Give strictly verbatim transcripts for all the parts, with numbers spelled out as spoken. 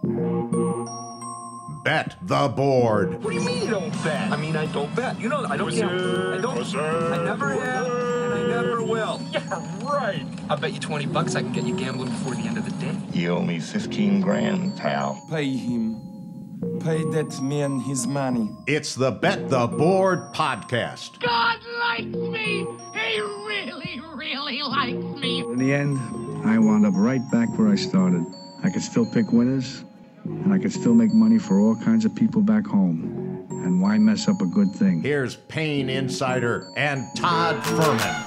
Bet the board. What do you mean you don't bet? I mean, I don't bet. You know, I don't gamble. I don't. I never have, and I never will. Yeah, right. I'll bet you twenty bucks I can get you gambling before the end of the day. You owe me fifteen grand, pal. Pay him. Pay that man his money. It's the Bet the Board podcast. God likes me. He really, really likes me. In the end, I wound up right back where I started. I could still pick winners, and I could still make money for all kinds of people back home. And why mess up a good thing? Here's Payne Insider and Todd Fuhrman.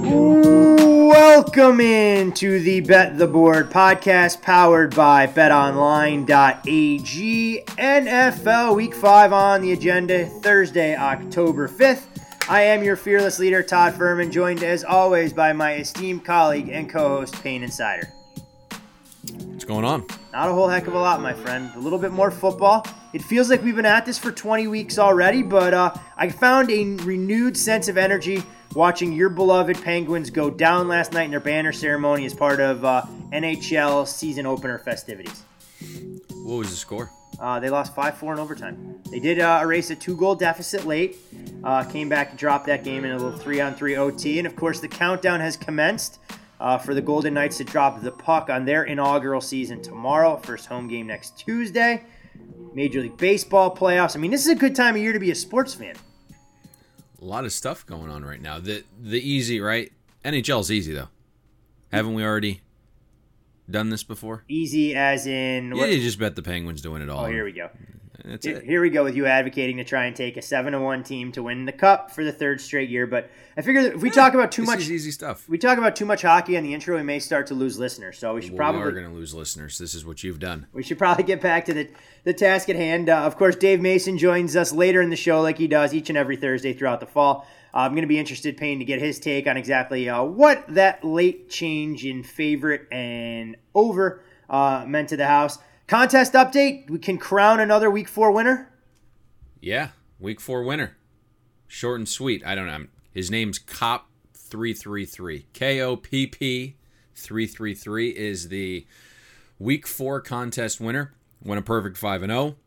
Welcome in to the Bet the Board podcast powered by bet online dot a g. N F L Week five on the agenda, Thursday, October fifth. I am your fearless leader, Todd Fuhrman, joined as always by my esteemed colleague and co-host, Payne Insider. What's going on? Not a whole heck of a lot, my friend. A little bit more football. It feels like we've been at this for twenty weeks already, but uh, I found a renewed sense of energy watching your beloved Penguins go down last night in their banner ceremony as part of uh, N H L season opener festivities. What was the score? Uh, they lost five four in overtime. They did uh, erase a two-goal deficit late, uh, came back and dropped that game in a little three-on-three O T, and of course the countdown has commenced uh, for the Golden Knights to drop the puck on their inaugural season tomorrow. First home game next Tuesday. Major League Baseball playoffs. I mean, this is a good time of year to be a sports fan. A lot of stuff going on right now. The the easy, right? N H L's easy, though. Haven't we already done this before? Easy as in... Yeah, you just bet the Penguins to win it all. Oh, here we go. That's here, it. Here we go with you advocating to try and take a seven to one team to win the Cup for the third straight year. But I figure that if we yeah, talk about too this much... is easy stuff. If we talk about too much hockey on the intro, we may start to lose listeners. So we should well, probably... we are going to lose listeners. This is what you've done. We should probably get back to the, the task at hand. Uh, of course, Dave Mason joins us later in the show like he does each and every Thursday throughout the fall. Uh, I'm going to be interested, Payne, to get his take on exactly uh, what that late change in favorite and over uh, meant to the house. Contest update. We can crown another Week four winner. Yeah, Week four winner. Short and sweet. I don't know. His name's Cop three three three. K O P P three three three is the Week four contest winner. Won a perfect five and oh.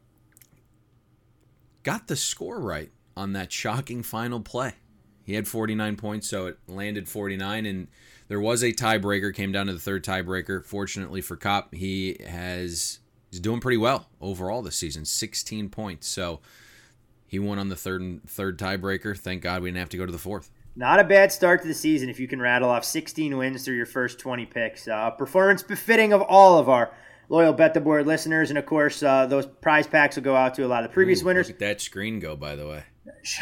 Got the score right on that shocking final play. He had forty-nine points, so it landed forty-nine, and there was a tiebreaker, came down to the third tiebreaker. Fortunately for Cop, he has he's doing pretty well overall this season, sixteen points. So he won on the third third tiebreaker. Thank God we didn't have to go to the fourth. Not a bad start to the season if you can rattle off sixteen wins through your first twenty picks. Uh, performance befitting of all of our loyal Bet the Board listeners, and of course, uh, those prize packs will go out to a lot of the previous Ooh, winners. Look at that screen go, by the way.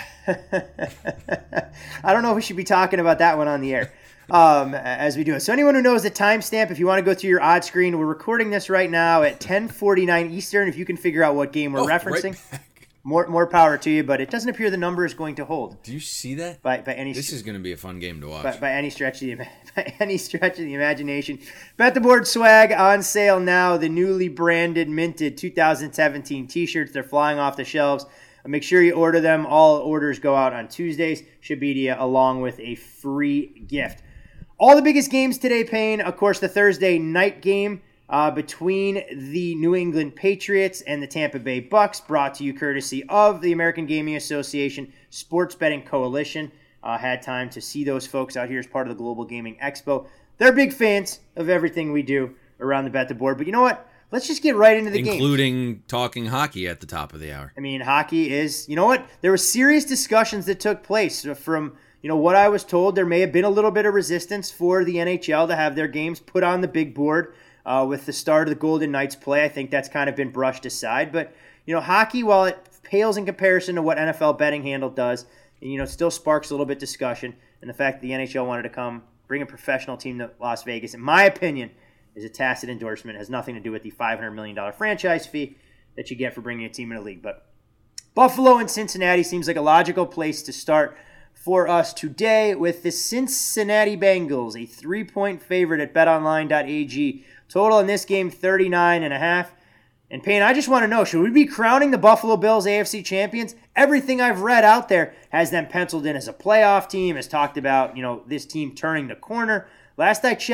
I don't know if we should be talking about that one on the air um, as we do it. So anyone who knows the timestamp, if you want to go through your odd screen, we're recording this right now at ten forty-nine Eastern. If you can figure out what game we're oh, referencing, right more more power to you. But it doesn't appear the number is going to hold. Do you see that? By by any this is going to be a fun game to watch. By, by any stretch of the by any stretch of the imagination. Bet the Board swag on sale now. The newly branded, minted two thousand seventeen T-shirts. They're flying off the shelves. Make sure you order them. All orders go out on Tuesdays. Should be to you along with a free gift. All the biggest games today, Payne. Of course, the Thursday night game uh, between the New England Patriots and the Tampa Bay Bucks, brought to you courtesy of the American Gaming Association Sports Betting Coalition. Uh, had time to see those folks out here as part of the Global Gaming Expo. They're big fans of everything we do around the Bet the Board. But you know what? Let's just get right into the game. Including talking hockey at the top of the hour. I mean, hockey is, you know what? There were serious discussions that took place. From, you know, what I was told, there may have been a little bit of resistance for the N H L to have their games put on the big board uh, with the start of the Golden Knights play. I think that's kind of been brushed aside. But, you know, hockey, while it pales in comparison to what N F L betting handle does, you know, it still sparks a little bit discussion. And the fact that the N H L wanted to come bring a professional team to Las Vegas, in my opinion, is a tacit endorsement. It has nothing to do with the five hundred million dollars franchise fee that you get for bringing a team in the league. But Buffalo and Cincinnati seems like a logical place to start for us today with the Cincinnati Bengals, a three-point favorite at bet online dot a g. Total in this game, thirty-nine and a half. And Payne, I just want to know, should we be crowning the Buffalo Bills A F C champions? Everything I've read out there has them penciled in as a playoff team, has talked about, you know, this team turning the corner. Last I checked,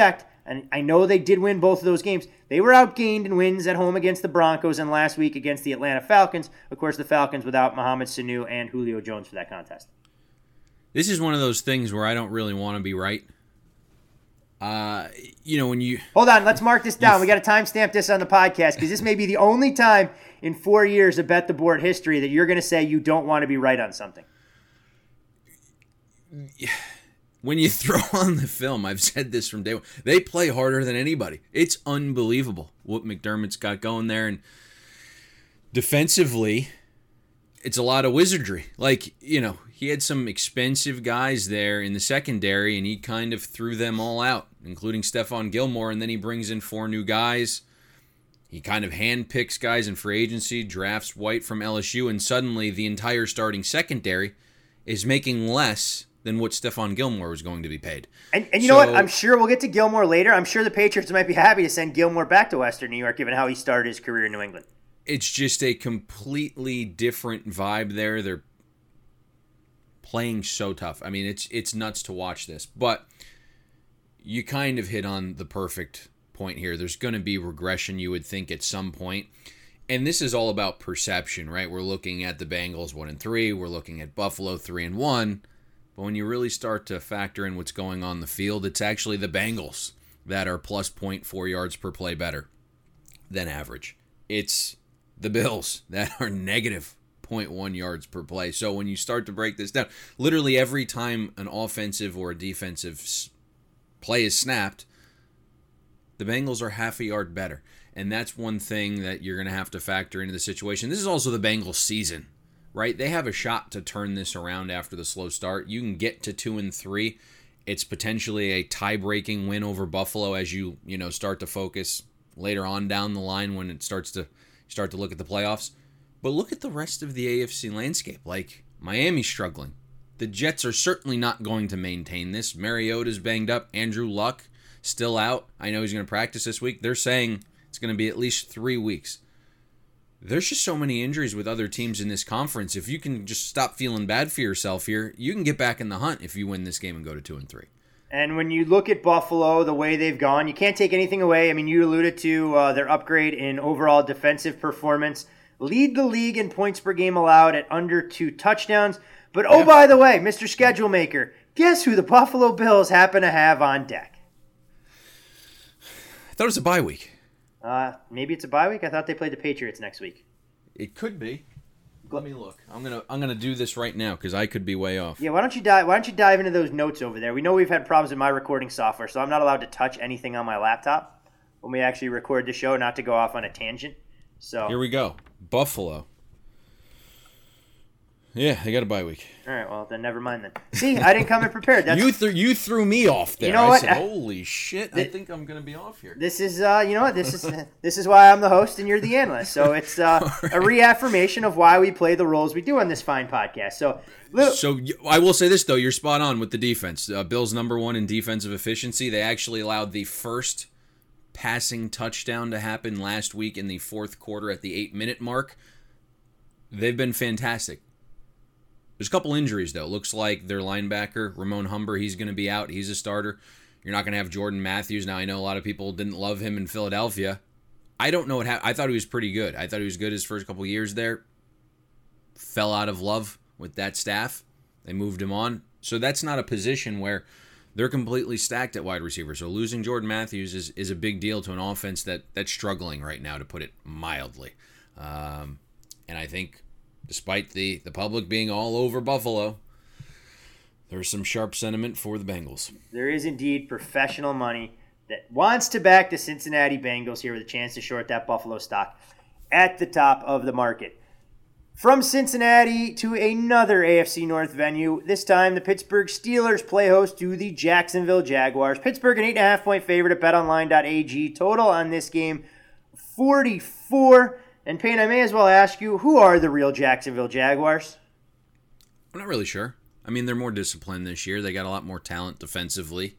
and I know they did win both of those games. They were outgained in wins at home against the Broncos and last week against the Atlanta Falcons. Of course, the Falcons without Mohamed Sanu and Julio Jones for that contest. This is one of those things where I don't really want to be right. Uh, you know, when you... Hold on, let's mark this down. We got to timestamp this on the podcast because this may be the only time in four years of Bet the Board history that you're going to say you don't want to be right on something. When you throw on the film, I've said this from day one, they play harder than anybody. It's unbelievable what McDermott's got going there. And defensively, it's a lot of wizardry. Like, you know, he had some expensive guys there in the secondary, and he kind of threw them all out, including Stephon Gilmore, and then he brings in four new guys. He kind of handpicks guys in free agency, drafts White from L S U, and suddenly the entire starting secondary is making less than what Stephon Gilmore was going to be paid. And, and you so, know what? I'm sure we'll get to Gilmore later. I'm sure the Patriots might be happy to send Gilmore back to Western New York, given how he started his career in New England. It's just a completely different vibe there. They're playing so tough. I mean, it's it's nuts to watch this. But you kind of hit on the perfect point here. There's going to be regression, you would think, at some point. And this is all about perception, right? We're looking at the Bengals one and three. We're looking at Buffalo three and one. But when you really start to factor in what's going on the field, it's actually the Bengals that are plus zero point four yards per play better than average. It's the Bills that are negative zero point one yards per play. So when you start to break this down, literally every time an offensive or a defensive play is snapped, the Bengals are half a yard better. And that's one thing that you're going to have to factor into the situation. This is also the Bengals season, right? They have a shot to turn this around after the slow start. You can get to two and three. It's potentially a tie-breaking win over Buffalo as you, you know, start to focus later on down the line when it starts to start to look at the playoffs. But look at the rest of the A F C landscape. Like, Miami's struggling. The Jets are certainly not going to maintain this. Mariota's banged up. Andrew Luck still out. I know he's going to practice this week. They're saying it's going to be at least three weeks. There's just so many injuries with other teams in this conference. If you can just stop feeling bad for yourself here, you can get back in the hunt if you win this game and go to two and three. And when you look at Buffalo, the way they've gone, you can't take anything away. I mean, you alluded to uh, their upgrade in overall defensive performance. Lead the league in points per game allowed at under two touchdowns. But oh, yeah. By the way, Mister Schedule Maker, guess who the Buffalo Bills happen to have on deck? I thought it was a bye week. Uh, maybe it's a bye week. I thought they played the Patriots next week. It could be. Let me look. I'm gonna I'm gonna do this right now because I could be way off. Yeah, why don't you dive? Why don't you dive into those notes over there? We know we've had problems with my recording software, so I'm not allowed to touch anything on my laptop when we actually record the show, not to go off on a tangent. So here we go. Buffalo. Yeah, they got a bye week. All right, well then never mind then. See, I didn't come in prepared. That's, you threw you threw me off there. You know I what? said, holy shit! Th- I think I'm gonna be off here. This is, uh, you know what? This is this is why I'm the host and you're the analyst. So it's uh, right. a reaffirmation of why we play the roles we do on this fine podcast. So, little- so I will say this though, you're spot on with the defense. Uh, Bills number one in defensive efficiency. They actually allowed the first passing touchdown to happen last week in the fourth quarter at the eight minute mark. They've been fantastic. There's a couple injuries, though. Looks like their linebacker, Ramon Humber, he's going to be out. He's a starter. You're not going to have Jordan Matthews. Now, I know a lot of people didn't love him in Philadelphia. I don't know what happened. I thought he was pretty good. I thought he was good his first couple years there. Fell out of love with that staff. They moved him on. So that's not a position where they're completely stacked at wide receiver. So losing Jordan Matthews is, is a big deal to an offense that that's struggling right now, to put it mildly. Um, and I think despite the, the public being all over Buffalo, there's some sharp sentiment for the Bengals. There is indeed professional money that wants to back the Cincinnati Bengals here with a chance to short that Buffalo stock at the top of the market. From Cincinnati to another A F C North venue. This time, the Pittsburgh Steelers play host to the Jacksonville Jaguars. Pittsburgh, an eight point five point favorite at bet online dot a g. Total on this game, forty-four. And Payne, I may as well ask you, who are the real Jacksonville Jaguars? I'm not really sure. I mean, they're more disciplined this year. They got a lot more talent defensively.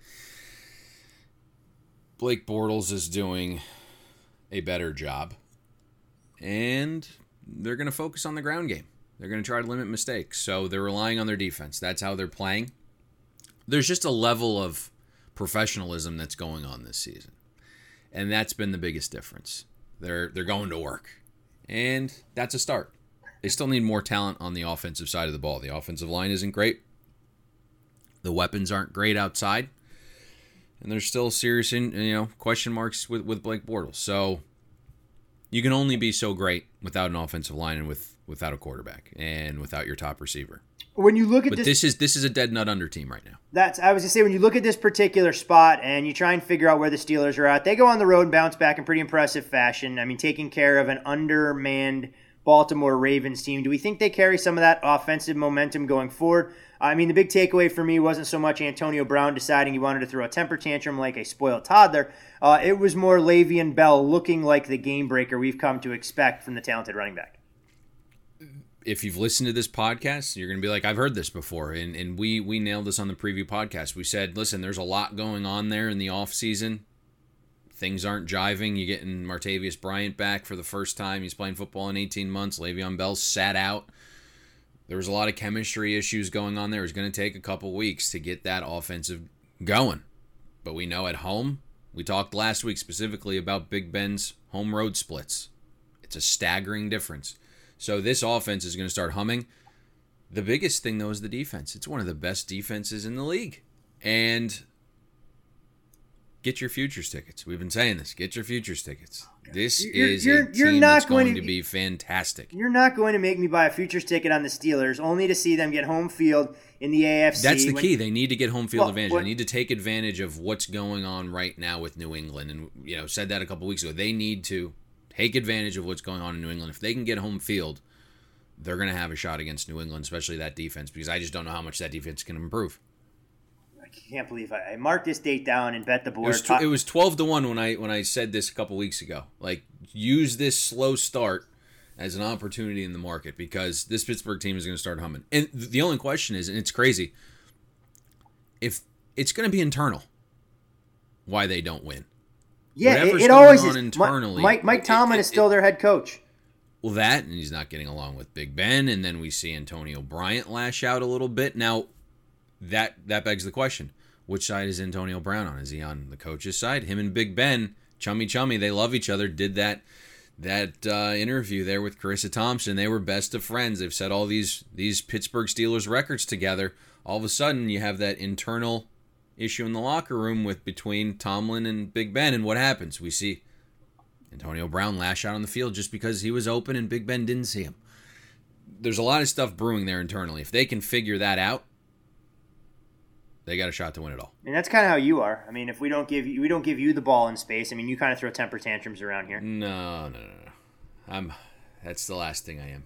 Blake Bortles is doing a better job. And they're going to focus on the ground game. They're going to try to limit mistakes. So they're relying on their defense. That's how they're playing. There's just a level of professionalism that's going on this season. And that's been the biggest difference. They're they're going to work. And that's a start. They still need more talent on the offensive side of the ball. The offensive line isn't great. The weapons aren't great outside. And there's still serious, you know, question marks with, with Blake Bortles. So you can only be so great without an offensive line and with without a quarterback and without your top receiver. When you look at but this, this is this is a dead nut under team right now. That's I was gonna say when you look at this particular spot and you try and figure out where the Steelers are at, they go on the road and bounce back in pretty impressive fashion. I mean, taking care of an undermanned Baltimore Ravens team. Do we think they carry some of that offensive momentum going forward? I mean, the big takeaway for me wasn't so much Antonio Brown deciding he wanted to throw a temper tantrum like a spoiled toddler. Uh, it was more Le'Veon Bell looking like the game breaker we've come to expect from the talented running back. If you've listened to this podcast, you're going to be like, I've heard this before. And and we we nailed this on the preview podcast. We said, listen, there's a lot going on there in the offseason. Things aren't jiving. You're getting Martavius Bryant back for the first time. He's playing football in eighteen months. Le'Veon Bell sat out. There was a lot of chemistry issues going on there. It was going to take a couple weeks to get that offensive going. But we know at home, we talked last week specifically about Big Ben's home road splits. It's a staggering difference. So this offense is going to start humming. The biggest thing, though, is the defense. It's one of the best defenses in the league. And get your futures tickets. We've been saying this. Get your futures tickets. This You're- is you're- a you're team not that's going going to- to be fantastic. You're not going to make me buy a futures ticket on the Steelers only to see them get home field in the A F C. That's the when- key. They need to get home field Well, advantage. what- They need to take advantage of what's going on right now with New England. And, you know, said that a couple weeks ago. They need to take advantage of what's going on in New England. If they can get home field, they're going to have a shot against New England, especially that defense, because I just don't know how much that defense can improve. I can't believe I, I marked this date down and bet the It board. was, tw- it was twelve to one when I when I said this a couple weeks ago. Like, use this slow start as an opportunity in the market because this Pittsburgh team is going to start humming. And the only question is, and it's crazy, if it's going to be internal, why they don't win. yeah, it, Whatever's it going always on is. internally, Mike, Mike it- Tomlin it- is still their head coach. Well, that, and he's not getting along with Big Ben, and then we see Antonio Bryant lash out a little bit. Now, that that begs the question, which side is Antonio Brown on? Is he on the coach's side? Him and Big Ben, chummy chummy, they love each other, did that that uh, interview there with Carissa Thompson. They were best of friends. They've set all these, these Pittsburgh Steelers records together. All of a sudden, you have that internal issue in the locker room with between Tomlin and Big Ben, and what happens? We see Antonio Brown lash out on the field just because he was open and Big Ben didn't see him. There's a lot of stuff brewing there internally. If they can figure that out, they got a shot to win it all. And that's kind of how you are. I mean, if we don't give you, we don't give you the ball in space. I mean, you kind of throw temper tantrums around here. No, no, no, no. I'm. That's the last thing I am.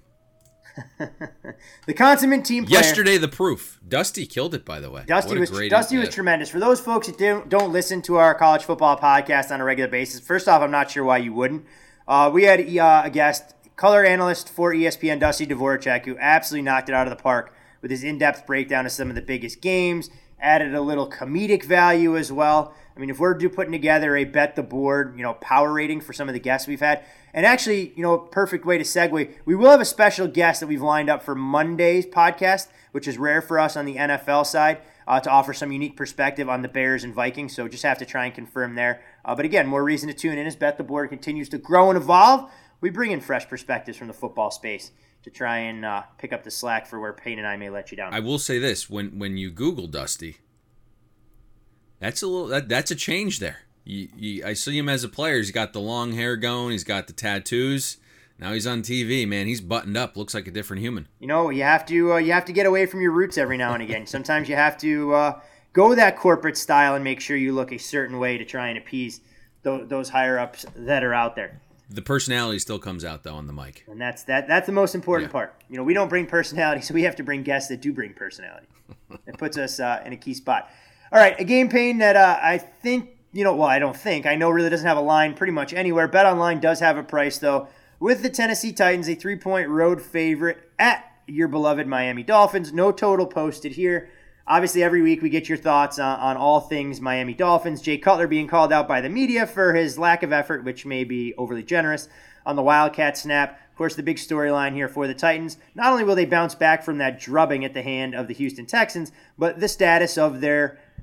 The consummate team player. Yesterday, the proof. Dusty killed it, by the way. Dusty What a was great- Dusty was uh, tremendous. For those folks that don't, don't listen to our college football podcast on a regular basis, first off, I'm not sure why you wouldn't. Uh, we had uh, a guest, color analyst for E S P N, Dusty Dvoracek, who absolutely knocked it out of the park with his in-depth breakdown of some of the biggest games, added a little comedic value as well. I mean, if we're do putting together a bet the board, you know, power rating for some of the guests we've had, and actually, you know, a perfect way to segue, we will have a special guest that we've lined up for Monday's podcast, which is rare for us on the N F L side, uh, to offer some unique perspective on the Bears and Vikings. So just have to try and confirm there. Uh, but again, more reason to tune in as Bet the Board continues to grow and evolve. We bring in fresh perspectives from the football space to try and uh, pick up the slack for where Payne and I may let you down. I will say this: when when you Google Dusty, that's a little that, that's a change there. You, you, I see him as a player. He's got the long hair going. He's got the tattoos. Now he's on T V. Man, he's buttoned up. Looks like a different human. You know, you have to uh, you have to get away from your roots every now and again. Sometimes you have to uh, go that corporate style and make sure you look a certain way to try and appease th- those higher ups that are out there. The personality still comes out though on the mic. And that's that. That's the most important Yeah. part. You know, we don't bring personality, so we have to bring guests that do bring personality. It puts us uh, in a key spot. All right, a game, Payne, that uh, I think, you know, well, I don't think, I know really doesn't have a line pretty much anywhere. BetOnline does have a price, though, with the Tennessee Titans, a three-point road favorite at your beloved Miami Dolphins. No total posted here. Obviously, every week we get your thoughts on, on all things Miami Dolphins. Jay Cutler being called out by the media for his lack of effort, which may be overly generous, on the Wildcat snap. Of course, the big storyline here for the Titans, not only will they bounce back from that drubbing at the hand of the Houston Texans, but the status of their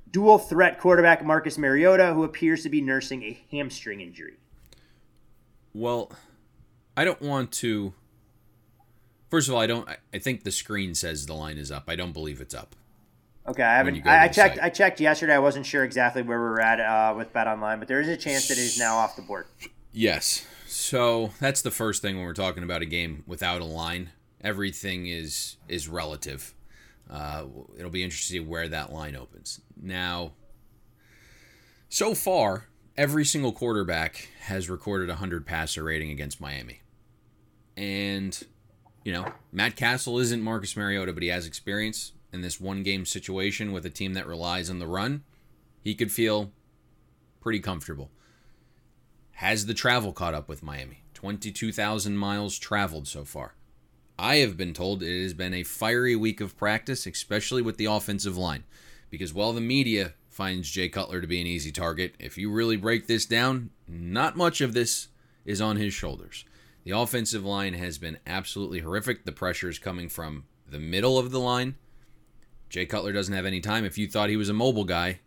dual threat quarterback Marcus Mariota, who appears to be nursing a hamstring injury. Well, I don't want to... First of all, I don't. I think the screen says the line is up. I don't believe it's up. Okay, I haven't. I, I checked. Site. I checked yesterday. I wasn't sure exactly where we were at uh, with BetOnline, but there is a chance that it is now off the board. Yes. So that's the first thing when we're talking about a game without a line. Everything is is relative. Uh, it'll be interesting to see where that line opens. Now, so far, every single quarterback has recorded a one hundred passer rating against Miami. And, you know, Matt Castle isn't Marcus Mariota, but he has experience in this one-game situation with a team that relies on the run. He could feel pretty comfortable. Has the travel caught up with Miami? twenty-two thousand miles traveled so far. I have been told it has been a fiery week of practice, especially with the offensive line. Because while the media finds Jay Cutler to be an easy target, if you really break this down, not much of this is on his shoulders. The offensive line has been absolutely horrific. The pressure is coming from the middle of the line. Jay Cutler doesn't have any time. If you thought he was a mobile guy,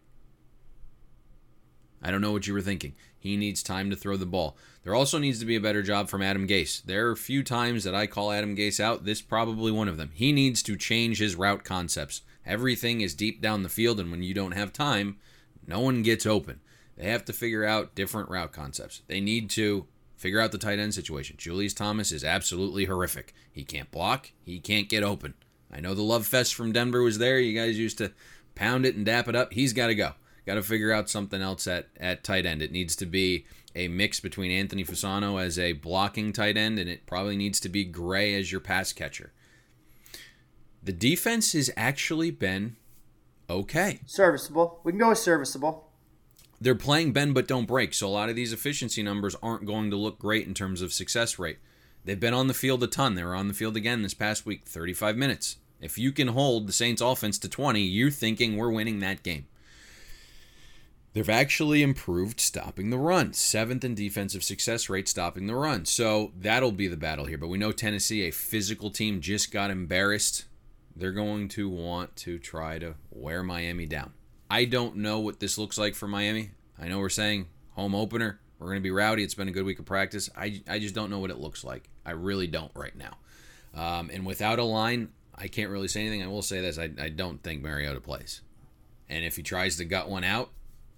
I don't know what you were thinking. He needs time to throw the ball. There also needs to be a better job from Adam Gase. There are a few times that I call Adam Gase out. This is probably one of them. He needs to change his route concepts. Everything is deep down the field, and when you don't have time, no one gets open. They have to figure out different route concepts. They need to figure out the tight end situation. Julius Thomas is absolutely horrific. He can't block. He can't get open. I know the love fest from Denver was there. You guys used to pound it and dap it up. He's got to go. Got to figure out something else at, at tight end. It needs to be a mix between Anthony Fasano as a blocking tight end, and it probably needs to be Gray as your pass catcher. The defense has actually been okay. Serviceable. We can go with serviceable. They're playing bend but don't break, so a lot of these efficiency numbers aren't going to look great in terms of success rate. They've been on the field a ton. They were on the field again this past week, thirty-five minutes. If you can hold the Saints offense to twenty, you're thinking we're winning that game. They've actually improved stopping the run. Seventh in defensive success rate stopping the run. So that'll be the battle here. But we know Tennessee, a physical team, just got embarrassed. They're going to want to try to wear Miami down. I don't know what this looks like for Miami. I know we're saying home opener. We're going to be rowdy. It's been a good week of practice. I, I just don't know what it looks like. I really don't right now. Um, and without a line, I can't really say anything. I will say this. I, I don't think Mariota plays. And if he tries to gut one out,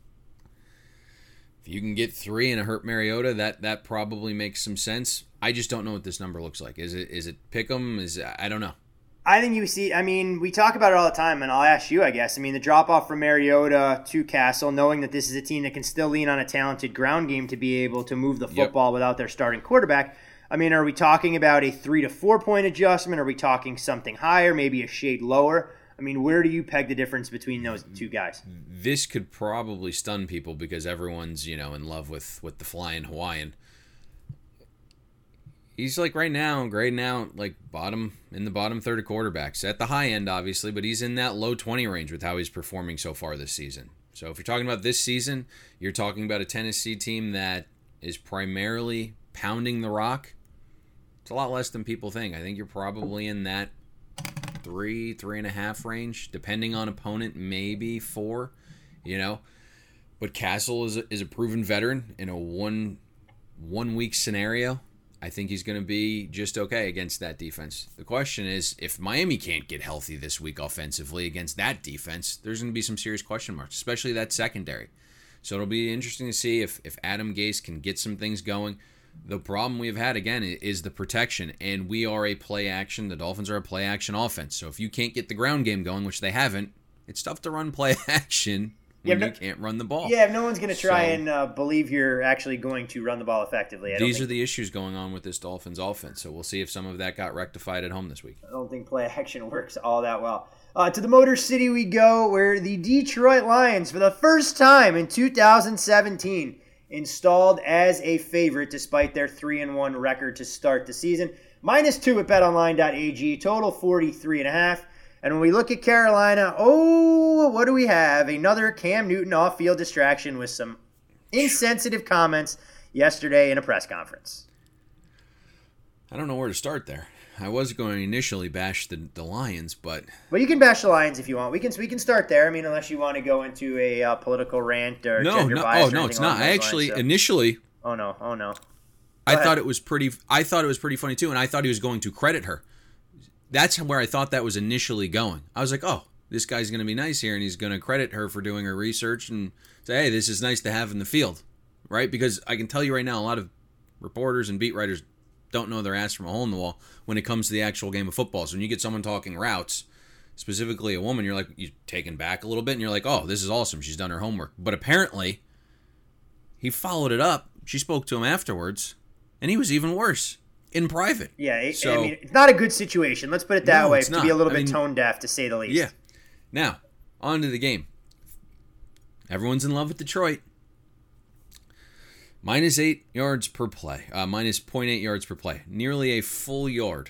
if you can get three and a hurt Mariota, that that probably makes some sense. I just don't know what this number looks like. Is it is it pick'em? Is it, I don't know. I think you see, I mean, we talk about it all the time, and I'll ask you, I guess. I mean, the drop-off from Mariota to Castle, knowing that this is a team that can still lean on a talented ground game to be able to move the football yep. without their starting quarterback. I mean, are we talking about a three to four point adjustment? Are we talking something higher, maybe a shade lower? I mean, where do you peg the difference between those two guys? This could probably stun people because everyone's, you know, in love with, with the flying Hawaiian. He's like right now, grading out like bottom in the bottom third of quarterbacks. At the high end, obviously, but he's in that low twenty range with how he's performing so far this season. So if you're talking about this season, you're talking about a Tennessee team that is primarily pounding the rock. It's a lot less than people think. I think you're probably in that three, three and a half range, depending on opponent, maybe four, you know. But Castle is a, is a proven veteran in a one one week scenario. I think he's going to be just okay against that defense. The question is, if Miami can't get healthy this week offensively against that defense, there's going to be some serious question marks, especially that secondary. So it'll be interesting to see if, if Adam Gase can get some things going. The problem we've had, again, is the protection, and we are a play action. The Dolphins are a play action offense. So if you can't get the ground game going, which they haven't, it's tough to run play action when yeah, no, you can't run the ball. Yeah, if no one's going to try so, and uh, believe you're actually going to run the ball effectively. I these don't are the issues going on with this Dolphins offense, so we'll see if some of that got rectified at home this week. I don't think play action works all that well. Uh, to the Motor City we go, where the Detroit Lions, for the first time in two thousand seventeen, installed as a favorite despite their three and one record to start the season. Minus two at bet online dot a g, total forty-three and a half. And when we look at Carolina, oh, what do we have? Another Cam Newton off-field distraction with some insensitive comments yesterday in a press conference. I don't know where to start there. I was going to initially bash the, the Lions, but well, you can bash the Lions if you want. We can we can start there. I mean, unless you want to go into a uh, political rant or no, gender no, bias oh or no, anything it's along not. I those actually lines, so. initially, oh no, oh no, go I ahead. thought it was pretty. I thought it was pretty funny too, and I thought he was going to credit her. That's where I thought that was initially going. I was like, oh, this guy's going to be nice here, and he's going to credit her for doing her research and say, hey, this is nice to have in the field, right? Because I can tell you right now, a lot of reporters and beat writers don't know their ass from a hole in the wall when it comes to the actual game of football. So when you get someone talking routes, specifically a woman, you're like, you're taken back a little bit, and you're like, oh, this is awesome. She's done her homework. But apparently, he followed it up. She spoke to him afterwards, and he was even worse in private. Yeah, it, so, I mean, it's not a good situation. Let's put it that No, way, it's to not. be a little I bit mean, tone deaf, to say the least. Yeah. Now, on to the game. Everyone's in love with Detroit. Minus eight yards per play. Uh, minus zero point eight yards per play. Nearly a full yard.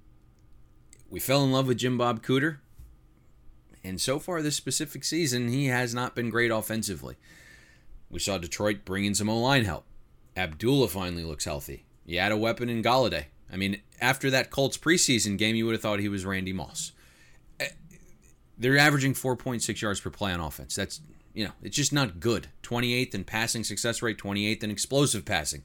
We fell in love with Jim Bob Cooter. And so far this specific season, he has not been great offensively. We saw Detroit bring in some O-line help. Abdullah finally looks healthy. You add a weapon in Galladay. I mean, after that Colts preseason game, you would have thought he was Randy Moss. They're averaging four point six yards per play on offense. That's... You know, it's just not good. twenty-eighth in passing success rate, twenty-eighth in explosive passing.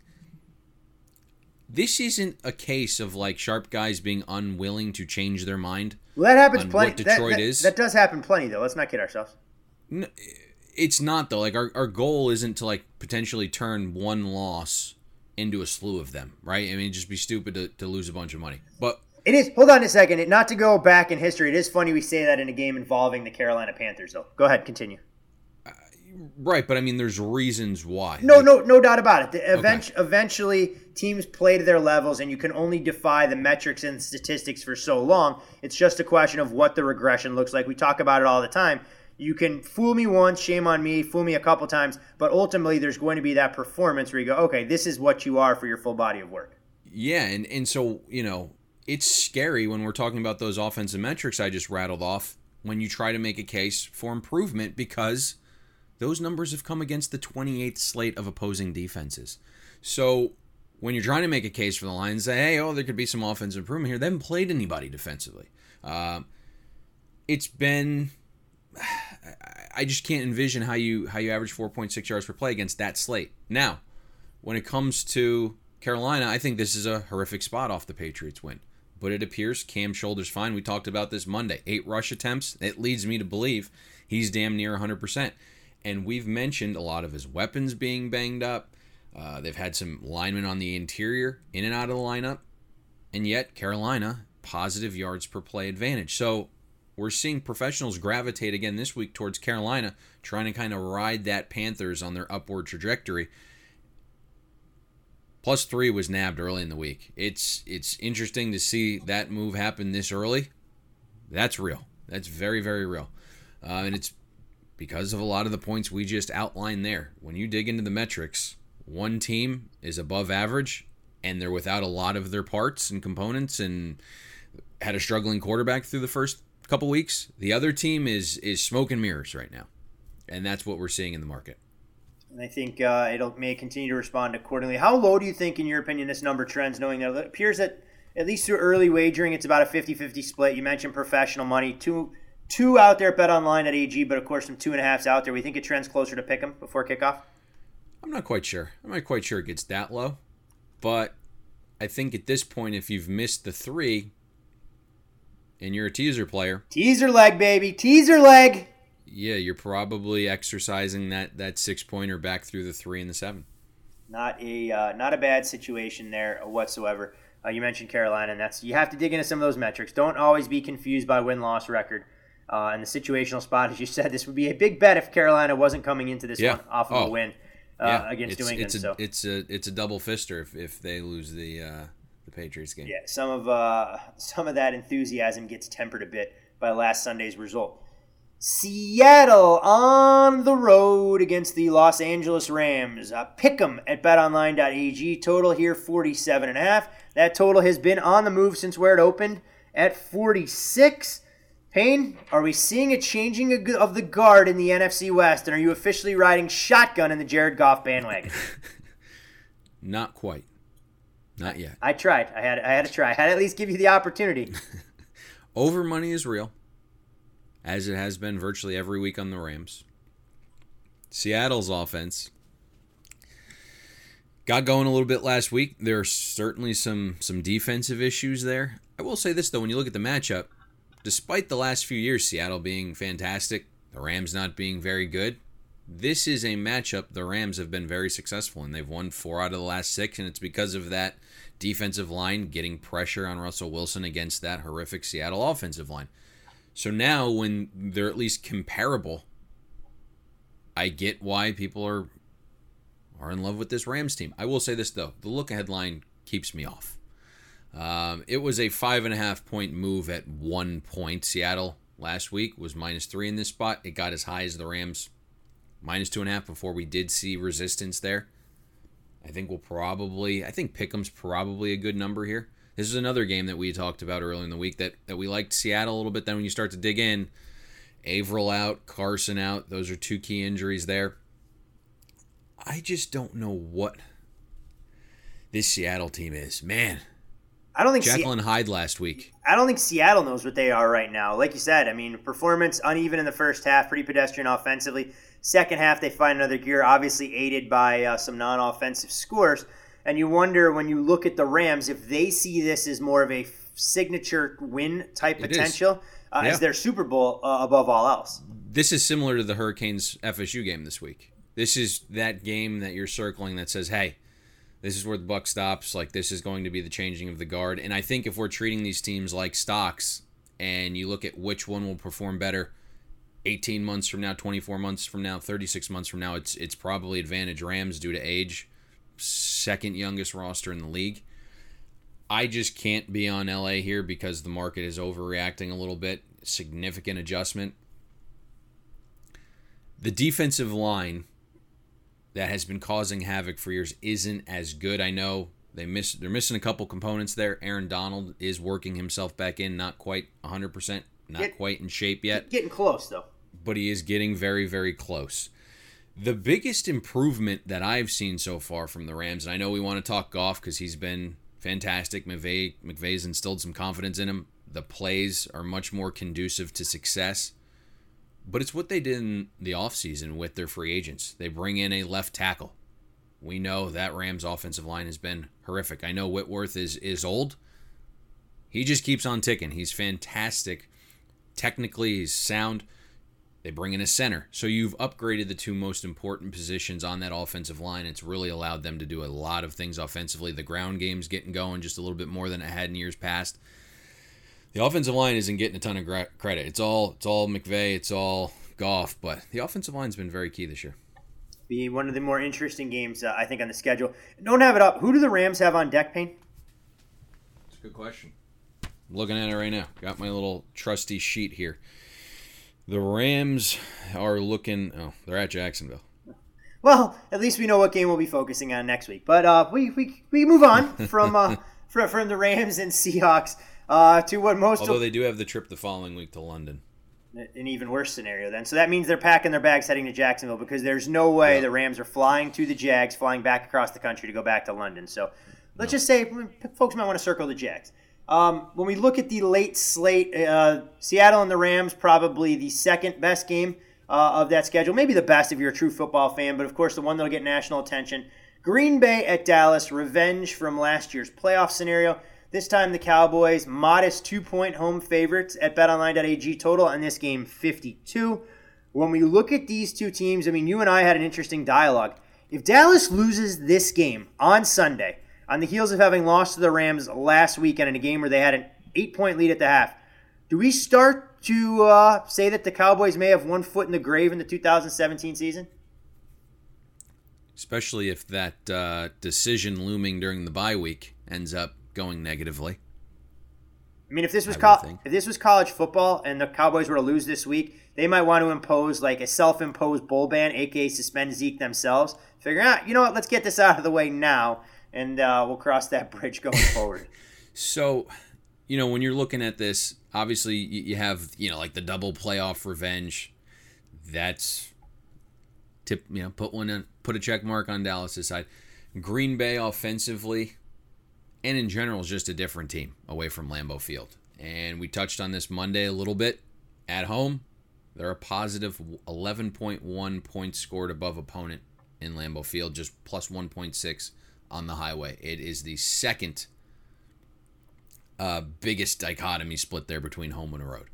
This isn't a case of like sharp guys being unwilling to change their mind. Well, that happens on plenty. What Detroit that, that, is. That does happen plenty, though. Let's not kid ourselves. No, it's not though. Like our our goal isn't to like potentially turn one loss into a slew of them, right? I mean, it'd just be stupid to, to lose a bunch of money. But it is. Hold on a second. It, not to go back in history, it is funny we say that in a game involving the Carolina Panthers, though. Go ahead, continue. Right, but I mean, there's reasons why. No, like, no, no doubt about it. The, event, okay. Eventually, teams play to their levels, and you can only defy the metrics and statistics for so long. It's just a question of what the regression looks like. We talk about it all the time. You can fool me once, shame on me, fool me a couple times, but ultimately there's going to be that performance where you go, okay, this is what you are for your full body of work. Yeah, and, and so, you know, it's scary when we're talking about those offensive metrics I just rattled off when you try to make a case for improvement because those numbers have come against the twenty-eighth slate of opposing defenses. So when you're trying to make a case for the Lions, say, hey, oh, there could be some offensive improvement here. They haven't played anybody defensively. Uh, it's been... I just can't envision how you how you average four point six yards per play against that slate. Now, when it comes to Carolina, I think this is a horrific spot off the Patriots win. But it appears Cam Shoulder's fine. We talked about this Monday. Eight rush attempts. It leads me to believe he's damn near one hundred percent. And we've mentioned a lot of his weapons being banged up. Uh, they've had some linemen on the interior, in and out of the lineup. And yet, Carolina, positive yards per play advantage. So we're seeing professionals gravitate again this week towards Carolina, trying to kind of ride that Panthers on their upward trajectory. Plus three was nabbed early in the week. It's it's interesting to see that move happen this early. That's real. That's very, very real. Uh, and it's because of a lot of the points we just outlined there. When you dig into the metrics, one team is above average, and they're without a lot of their parts and components and had a struggling quarterback through the first couple weeks. The other team is is smoke and mirrors right now, and that's what we're seeing in the market. And I think uh, it'll may continue to respond accordingly. How low do you think, in your opinion, this number trends, knowing that it appears that, at least through early wagering, it's about a fifty-fifty split? You mentioned professional money. Two two out there at BetOnline at A G, but of course some two and a halves out there. We think it trends closer to pick 'em before kickoff? I'm not quite sure. I'm not quite sure it gets that low. But I think at this point, if you've missed the three and you're a teaser player. Teaser leg, baby. Teaser leg. Yeah, you're probably exercising that, that six-pointer back through the three and the seven. Not a uh, not a bad situation there whatsoever. Uh, you mentioned Carolina, and that's you have to dig into some of those metrics. Don't always be confused by win-loss record. Uh, and the situational spot, as you said, this would be a big bet if Carolina wasn't coming into this yeah. one off of oh. a win uh, yeah. against it's, New England. It's a, so it's a it's a double fister if, if they lose the uh, the Patriots game. Yeah, some of uh, some of that enthusiasm gets tempered a bit by last Sunday's result. Seattle on the road against the Los Angeles Rams. Uh, pick 'em at bet online dot a g. Total here forty-seven and a half. That total has been on the move since where it opened at forty-six. Payne, are we seeing a changing of the guard in the N F C West, and are you officially riding shotgun in the Jared Goff bandwagon? Not quite. Not yet. I tried. I had I had to try. I had to at least give you the opportunity. Over money is real, as it has been virtually every week on the Rams. Seattle's offense got going a little bit last week. There are certainly some some defensive issues there. I will say this, though, when you look at the matchup, despite the last few years, Seattle being fantastic, the Rams not being very good, this is a matchup the Rams have been very successful in. They've won four out of the last six, and it's because of that defensive line getting pressure on Russell Wilson against that horrific Seattle offensive line. So now when they're at least comparable, I get why people are are in love with this Rams team. I will say this, though. The look-ahead line keeps me off. Um, it was a five and a half point move at one point. Seattle last week was minus three in this spot. It got as high as the Rams minus two and a half before we did see resistance there. I think we'll probably, I think Pick'em's probably a good number here. This is another game that we talked about earlier in the week that, that we liked Seattle a little bit. Then when you start to dig in, Averill out, Carson out. Those are two key injuries there. I just don't know what this Seattle team is. Man, I don't think Jacqueline Se- Hyde last week. I don't think Seattle knows what they are right now. Like you said, I mean, performance uneven in the first half, pretty pedestrian offensively. Second half, they find another gear, obviously aided by uh, some non-offensive scores. And you wonder when you look at the Rams if they see this as more of a signature win type It potential uh, Yeah. as their Super Bowl uh, above all else. This is similar to the Hurricanes F S U game this week. This is that game that you're circling that says, hey, this is where the buck stops. Like, this is going to be the changing of the guard. And I think if we're treating these teams like stocks and you look at which one will perform better eighteen months from now, twenty-four months from now, thirty-six months from now, it's it's probably advantage Rams due to age. Second youngest roster in the league. I just can't be on L A here because the market is overreacting a little bit. Significant adjustment. The defensive line that has been causing havoc for years isn't as good. I know they miss they're missing a couple components there. Aaron Donald is working himself back in, not quite one hundred percent, not Get, quite in shape yet. Getting close, though. But he is getting very, very close. The biggest improvement that I've seen so far from the Rams, and I know we want to talk Goff because he's been fantastic. McVay, McVay's instilled some confidence in him. The plays are much more conducive to success. But it's what they did in the offseason with their free agents. They bring in a left tackle. We know that Rams offensive line has been horrific. I know Whitworth is is old. He just keeps on ticking. He's fantastic. Technically, he's sound. They bring in a center. So you've upgraded the two most important positions on that offensive line. It's really allowed them to do a lot of things offensively. The ground game's getting going just a little bit more than it had in years past. The offensive line isn't getting a ton of gra- credit. It's all it's all McVay, it's all Goff, but the offensive line's been very key this year. Be one of the more interesting games, uh, I think, on the schedule. Don't have it up. Who do the Rams have on deck, Payne? That's a good question. I'm looking at it right now. Got my little trusty sheet here. The Rams are looking... Oh, they're at Jacksonville. Well, at least we know what game we'll be focusing on next week. But uh, we, we we move on from uh, from, from the Rams and Seahawks uh, to what most... Although they do have the trip the following week to London. An even worse scenario then. So that means they're packing their bags heading to Jacksonville because there's no way yeah. the Rams are flying to the Jags, flying back across the country to go back to London. So let's no. just say folks might want to circle the Jags. Um, when we look at the late slate, uh, Seattle and the Rams, probably the second best game uh, of that schedule. Maybe the best if you're a true football fan, but of course the one that'll get national attention. Green Bay at Dallas, revenge from last year's playoff scenario. This time the Cowboys, modest two-point home favorites at bet online dot a g, total on this game fifty-two. When we look at these two teams, I mean, you and I had an interesting dialogue. If Dallas loses this game on Sunday, on the heels of having lost to the Rams last weekend in a game where they had an eight-point lead at the half, do we start to uh, say that the Cowboys may have one foot in the grave in the two thousand seventeen season? Especially if that uh, decision looming during the bye week ends up going negatively. I mean, if this was co- if this was college football and the Cowboys were to lose this week, they might want to impose like a self-imposed bowl ban, aka suspend Zeke themselves. Figure out, you know what? Let's get this out of the way now, and uh, we'll cross that bridge going forward. So, you know, when you're looking at this, obviously you have, you know, like the double playoff revenge. That's tip, you know, put one in, put a check mark on Dallas's side. Green Bay offensively, and in general is just a different team away from Lambeau Field. And we touched on this Monday a little bit. At home, they're a positive eleven point one points scored above opponent in Lambeau Field, just plus one point six on the highway. It is the second uh, biggest dichotomy split there between home and road.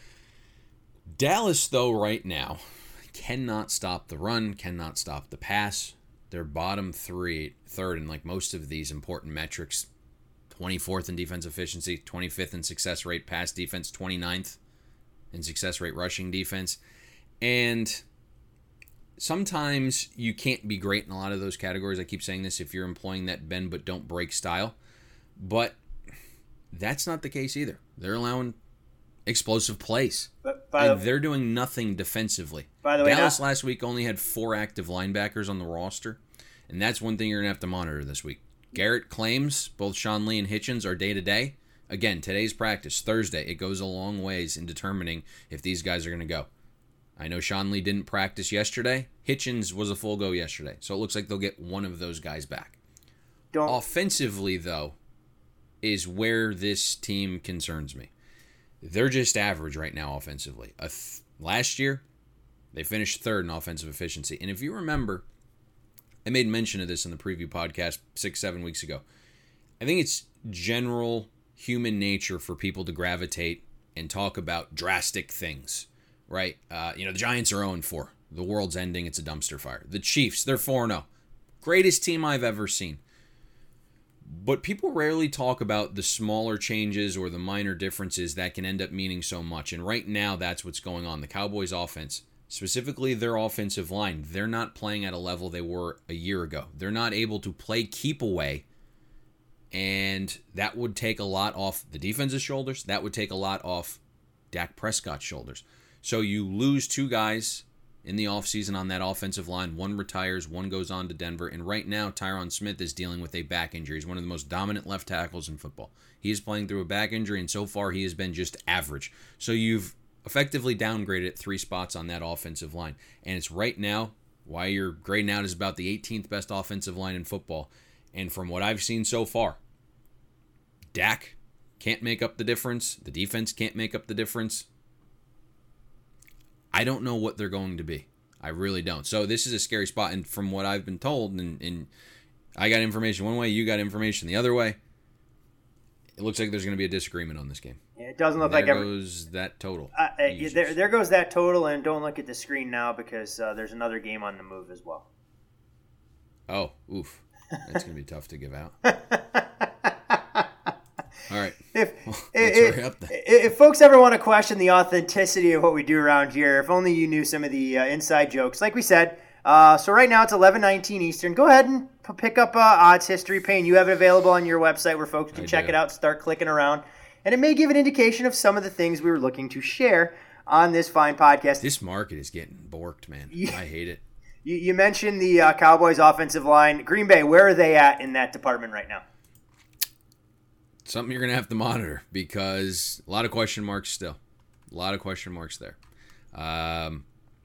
Dallas, though, right now, cannot stop the run, cannot stop the pass. They're bottom three, third in like most of these important metrics. twenty-fourth in defense efficiency, twenty-fifth in success rate pass defense, twenty-ninth in success rate rushing defense. And sometimes you can't be great in a lot of those categories. I keep saying this if you're employing that bend but don't break style. But that's not the case either. They're allowing explosive plays. But by and the, they're doing nothing defensively. By the way, Dallas not, last week only had four active linebackers on the roster. And that's one thing you're going to have to monitor this week. Garrett claims both Sean Lee and Hitchens are day-to-day. Again, today's practice, Thursday. It goes a long ways in determining if these guys are going to go. I know Sean Lee didn't practice yesterday. Hitchens was a full go yesterday. So it looks like they'll get one of those guys back. Don't. Offensively, though, is where this team concerns me. They're just average right now offensively. Uh, th- last year, they finished third in offensive efficiency. And if you remember, I made mention of this in the preview podcast six, seven weeks ago. I think it's general human nature for people to gravitate and talk about drastic things, right? Uh, you know, the Giants are oh and four. The world's ending. It's a dumpster fire. The Chiefs, they're four and oh. Greatest team I've ever seen. But people rarely talk about the smaller changes or the minor differences that can end up meaning so much. And right now, that's what's going on. The Cowboys' offense, specifically their offensive line, they're not playing at a level they were a year ago. They're not able to play keep away. And that would take a lot off the defense's shoulders. That would take a lot off Dak Prescott's shoulders. So you lose two guys in the offseason on that offensive line. One retires, one goes on to Denver. And right now, Tyron Smith is dealing with a back injury. He's one of the most dominant left tackles in football. He is playing through a back injury, and so far he has been just average. So you've effectively downgraded three spots on that offensive line. And it's right now, why you're grading out is about the eighteenth best offensive line in football. And from what I've seen so far, Dak can't make up the difference. The defense can't make up the difference. I don't know what they're going to be. I really don't. So this is a scary spot. And from what I've been told, and, and I got information one way, you got information the other way, it looks like there's going to be a disagreement on this game. Yeah, it doesn't look there like every, goes that total. Uh, uh, there, there goes that total, and don't look at the screen now because uh, there's another game on the move as well. Oh, oof. That's going to be tough to give out. All right. If, if, if, if folks ever want to question the authenticity of what we do around here, if only you knew some of the uh, inside jokes. Like we said, uh, so right now it's eleven nineteen Eastern. Go ahead and p- pick up uh, Odds History Pane. You have it available on your website where folks can I check do. it out, start clicking around. And it may give an indication of some of the things we were looking to share on this fine podcast. This market is getting borked, man. Yeah. I hate it. You, you mentioned the uh, Cowboys offensive line. Green Bay, where are they at in that department right now? Something you're going to have to monitor because a lot of question marks still. A lot of question marks there. Um,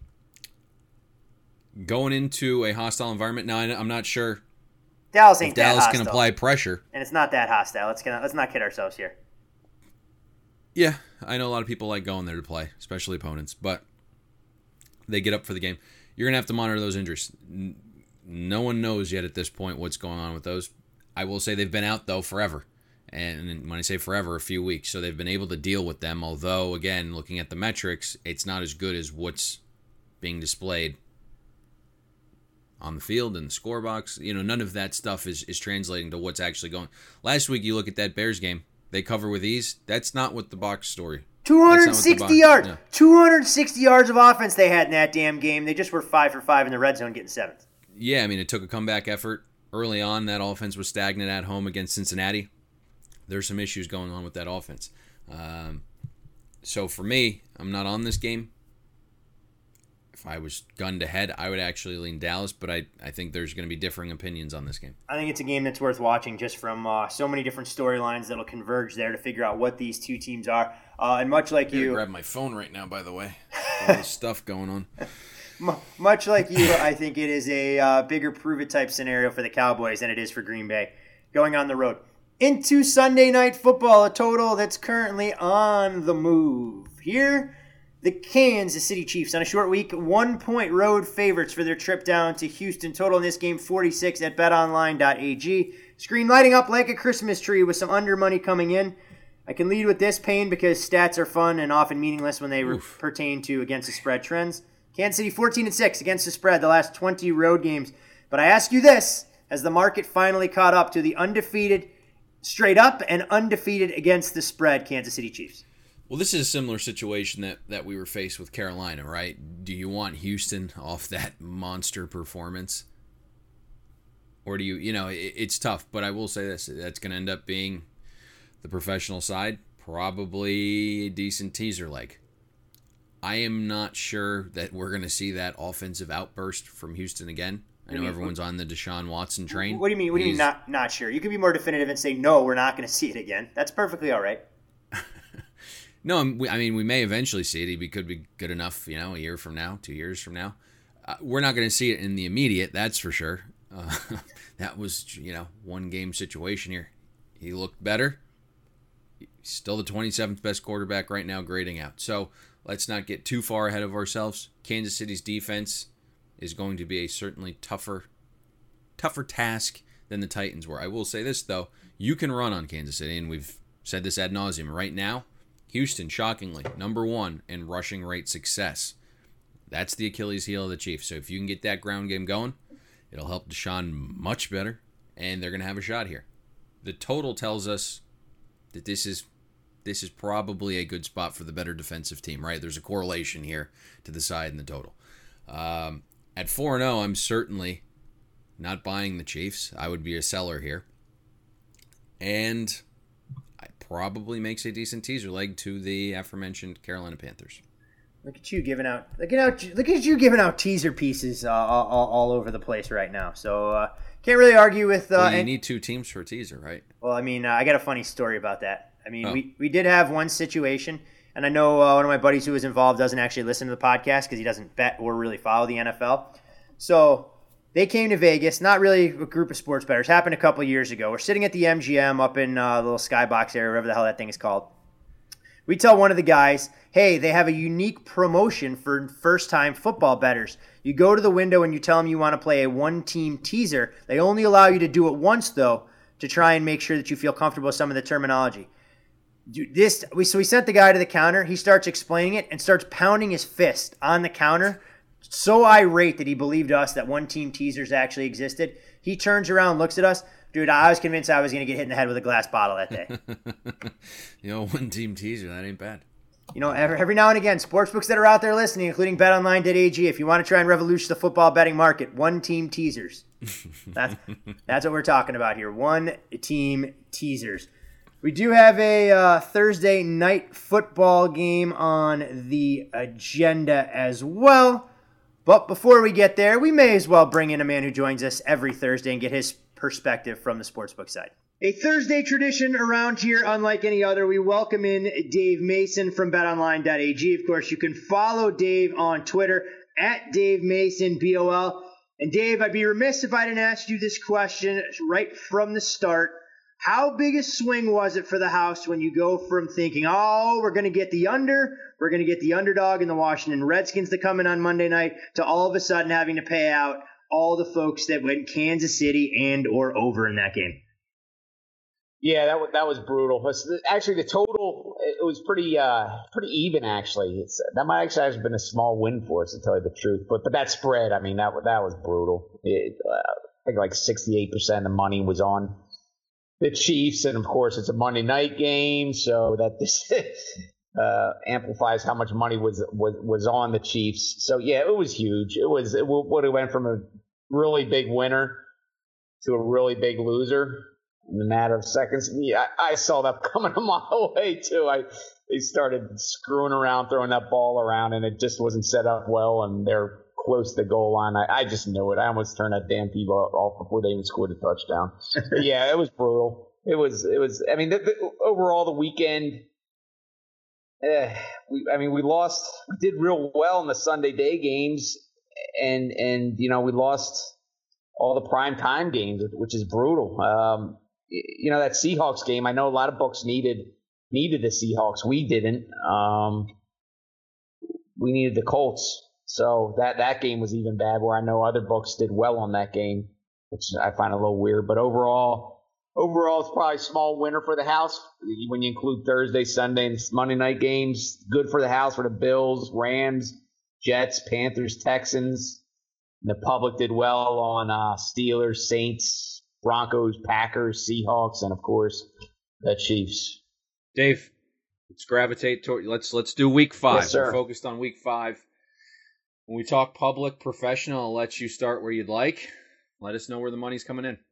going into a hostile environment. Now, I'm not sure Dallas ain't if Dallas that can apply pressure. And it's not that hostile. Let's, get, let's not kid ourselves here. Yeah, I know a lot of people like going there to play, especially opponents, but they get up for the game. You're going to have to monitor those injuries. No one knows yet at this point what's going on with those. I will say they've been out, though, forever. And when I say forever, a few weeks. So they've been able to deal with them. Although, again, looking at the metrics, it's not as good as what's being displayed on the field and the score box. You know, none of that stuff is, is translating to what's actually going. Last week, you look at that Bears game. They cover with ease. That's not what the box story. two hundred sixty yards. Yeah. two hundred sixty yards of offense they had in that damn game. They just were five for five in the red zone getting seventh. Yeah, I mean, it took a comeback effort. Early on, that offense was stagnant at home against Cincinnati. There's some issues going on with that offense. Um, so for me, I'm not on this game. If I was gunned ahead, I would actually lean Dallas, but I, I think there's going to be differing opinions on this game. I think it's a game that's worth watching just from uh, so many different storylines that'll converge there to figure out what these two teams are. Uh, and much like I'm you... grab my phone right now, by the way. All this stuff going on. M- much like you, I think it is a uh, bigger prove-it type scenario for the Cowboys than it is for Green Bay. Going on the road. Into Sunday Night Football, a total that's currently on the move. Here, the Kansas City Chiefs on a short week, one-point road favorites for their trip down to Houston. Total in this game, forty-six at bet online dot a g. Screen lighting up like a Christmas tree with some under money coming in. I can lead with this, Payne, because stats are fun and often meaningless when they re- pertain to against the spread trends. Kansas City fourteen and six against the spread the last twenty road games. But I ask you this, has the market finally caught up to the undefeated straight up and undefeated against the spread Kansas City Chiefs? Well, this is a similar situation that, that we were faced with Carolina, right? Do you want Houston off that monster performance? Or do you, you know, it, it's tough, but I will say this, that's going to end up being the professional side, probably a decent teaser leg. I am not sure that we're going to see that offensive outburst from Houston again. I know everyone's on the Deshaun Watson train. What do you mean? What do you mean not not sure? You can be more definitive and say, no, we're not going to see it again. That's perfectly all right. No, I mean, we may eventually see it. He could be good enough, you know, a year from now, two years from now. Uh, we're not going to see it in the immediate, that's for sure. Uh, that was, you know, one game situation here. He looked better. He's still the twenty-seventh best quarterback right now grading out. So let's not get too far ahead of ourselves. Kansas City's defense is going to be a certainly tougher, tougher task than the Titans were. I will say this, though. You can run on Kansas City, and we've said this ad nauseum. Right now, Houston, shockingly, number one in rushing rate success. That's the Achilles heel of the Chiefs. So if you can get that ground game going, it'll help Deshaun much better, and they're going to have a shot here. The total tells us that this is this is probably a good spot for the better defensive team, right? There's a correlation here to the side and the total. Um, at four and oh, I'm certainly not buying the Chiefs. I would be a seller here. And it probably makes a decent teaser leg to the aforementioned Carolina Panthers. Look at you giving out. Look at out. Look at you giving out teaser pieces uh, all, all, all over the place right now. So uh, can't really argue with. Uh, well, you and, need two teams for a teaser, right? Well, I mean, uh, I got a funny story about that. I mean, oh. we, we did have one situation, and I know uh, one of my buddies who was involved doesn't actually listen to the podcast because he doesn't bet or really follow the N F L. So they came to Vegas, not really a group of sports bettors. Happened a couple years ago. We're sitting at the M G M up in uh, the little skybox area, whatever the hell that thing is called. We tell one of the guys, hey, they have a unique promotion for first-time football bettors. You go to the window and you tell them you want to play a one-team teaser. They only allow you to do it once, though, to try and make sure that you feel comfortable with some of the terminology. Dude, this we so we sent the guy to the counter. He starts explaining it and starts pounding his fist on the counter. So irate that he believed us that one-team teasers actually existed. He turns around, looks at us. Dude, I was convinced I was going to get hit in the head with a glass bottle that day. You know, one-team teaser, that ain't bad. You know, every, every now and again, sportsbooks that are out there listening, including bet online dot a g, if you want to try and revolutionize the football betting market, one-team teasers. That's that's what we're talking about here. One-team teasers. We do have a uh, Thursday night football game on the agenda as well. But before we get there, we may as well bring in a man who joins us every Thursday and get his perspective from the sportsbook side. A Thursday tradition around here, unlike any other. We welcome in Dave Mason from bet online dot a g. Of course, you can follow Dave on Twitter at Dave Mason, B O L. And Dave, I'd be remiss if I didn't ask you this question right from the start. How big a swing was it for the house when you go from thinking, oh, we're going to get the under, we're going to get the underdog in the Washington Redskins to come in on Monday night, to all of a sudden having to pay out all the folks that went Kansas City and or over in that game? Yeah, that was, that was brutal. Actually, the total, it was pretty uh, pretty even, actually. It's, that might actually have been a small win for us, to tell you the truth. But but that spread, I mean, that, that was brutal. It, uh, I think like sixty-eight percent of the money was on the Chiefs, and of course it's a Monday night game, so that this uh, amplifies how much money was, was was on the Chiefs. So yeah, it was huge. It was it would have went from a really big winner to a really big loser in a matter of seconds. Yeah, I, I saw that coming a mile away too. I they started screwing around, throwing that ball around, and it just wasn't set up well, and they're close to the goal line. I, I just knew it. I almost turned that damn T V off before they even scored a touchdown. But yeah, it was brutal. It was, it was, I mean, the, the, overall the weekend, eh, we, I mean, we lost, we did real well in the Sunday day games, and, and, you know, we lost all the prime time games, which is brutal. Um, you know, that Seahawks game, I know a lot of books needed needed the Seahawks. We didn't. Um, we needed the Colts. So that, that game was even bad, where I know other books did well on that game, which I find a little weird. But overall, overall, it's probably a small winner for the house when you include Thursday, Sunday, and Monday night games. Good for the house for the Bills, Rams, Jets, Panthers, Texans. And the public did well on uh, Steelers, Saints, Broncos, Packers, Seahawks, and of course the Chiefs. Dave, let's gravitate toward. Let's let's do week five. Yes, sir. We're focused on week five. When we talk public, professional, I'll let you start where you'd like. Let us know where the money's coming in.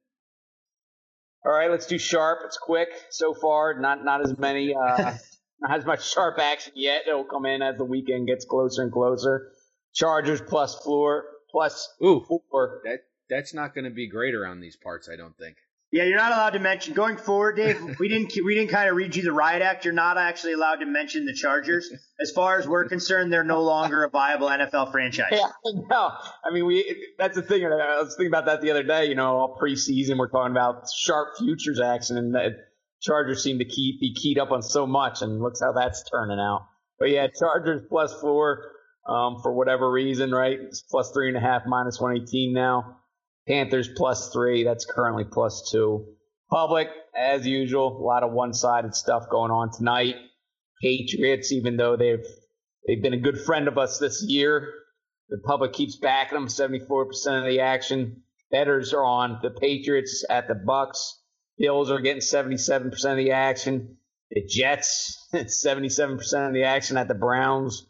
All right, let's do sharp. It's quick so far. Not not as many, uh, not as much sharp action yet. It'll come in as the weekend gets closer and closer. Chargers plus floor plus Ooh, four. That that's not going to be great around these parts, I don't think. Yeah, you're not allowed to mention going forward, Dave. We didn't we didn't kind of read you the riot act. You're not actually allowed to mention the Chargers. As far as we're concerned, they're no longer a viable N F L franchise. Yeah, no. I mean, we. That's the thing. I was thinking about that the other day. You know, all preseason we're talking about sharp futures action, and the Chargers seem to keep be keyed up on so much, and looks how that's turning out. But yeah, Chargers plus four um, for whatever reason, right? It's plus three and a half, minus one eighteen now. Panthers plus three. That's currently plus two. Public, as usual, a lot of one-sided stuff going on tonight. Patriots, even though they've they've been a good friend of us this year, the public keeps backing them. seventy-four percent of the action. Bettors are on the Patriots at the Bucks. Bills are getting seventy-seven percent of the action. The Jets, seventy-seven percent of the action at the Browns.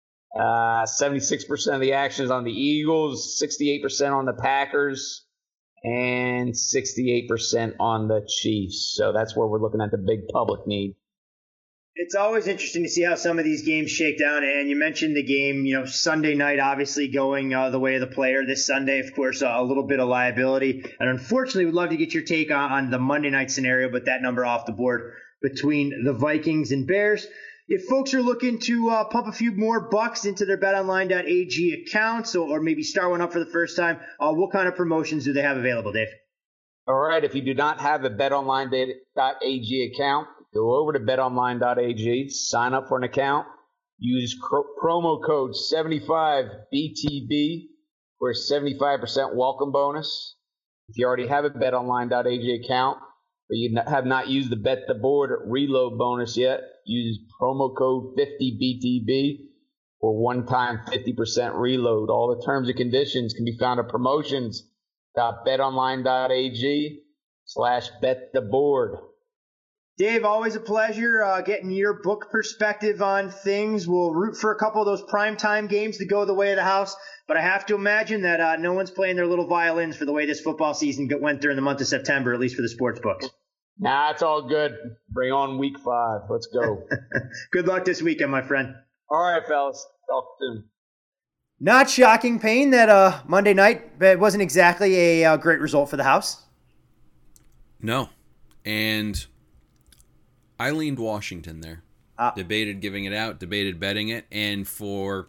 Uh, seventy-six percent of the action is on the Eagles, sixty-eight percent on the Packers, and sixty-eight percent on the Chiefs. So that's where we're looking at the big public need. It's always interesting to see how some of these games shake down. And you mentioned the game, you know, Sunday night obviously going uh, the way of the player. This Sunday, of course, uh, a little bit of liability. And unfortunately, we'd love to get your take on, on the Monday night scenario, but that number off the board between the Vikings and Bears. If folks are looking to uh, pump a few more bucks into their bet online dot a g accounts, or, or maybe start one up for the first time, uh, what kind of promotions do they have available, Dave? All right. If you do not have a bet online dot a g account, go over to bet online dot a g, sign up for an account, use cr- promo code seventy-five B T B for a seventy-five percent welcome bonus. If you already have a bet online dot a g account, but you have not used the Bet the Board reload bonus yet, use promo code fifty B T B for one-time fifty percent reload. All the terms and conditions can be found at promotions dot bet online dot a g slash bet the board. Dave, always a pleasure uh, getting your book perspective on things. We'll root for a couple of those primetime games to go the way of the house, but I have to imagine that uh, no one's playing their little violins for the way this football season went during the month of September, at least for the sports books. Nah, it's all good. Bring on week five. Let's go. Good luck this weekend, my friend. All right, fellas. Talk soon. Not shocking, Payne, that uh, Monday night it wasn't exactly a uh, great result for the house. No. And I leaned Washington there. Ah. Debated giving it out, debated betting it, and for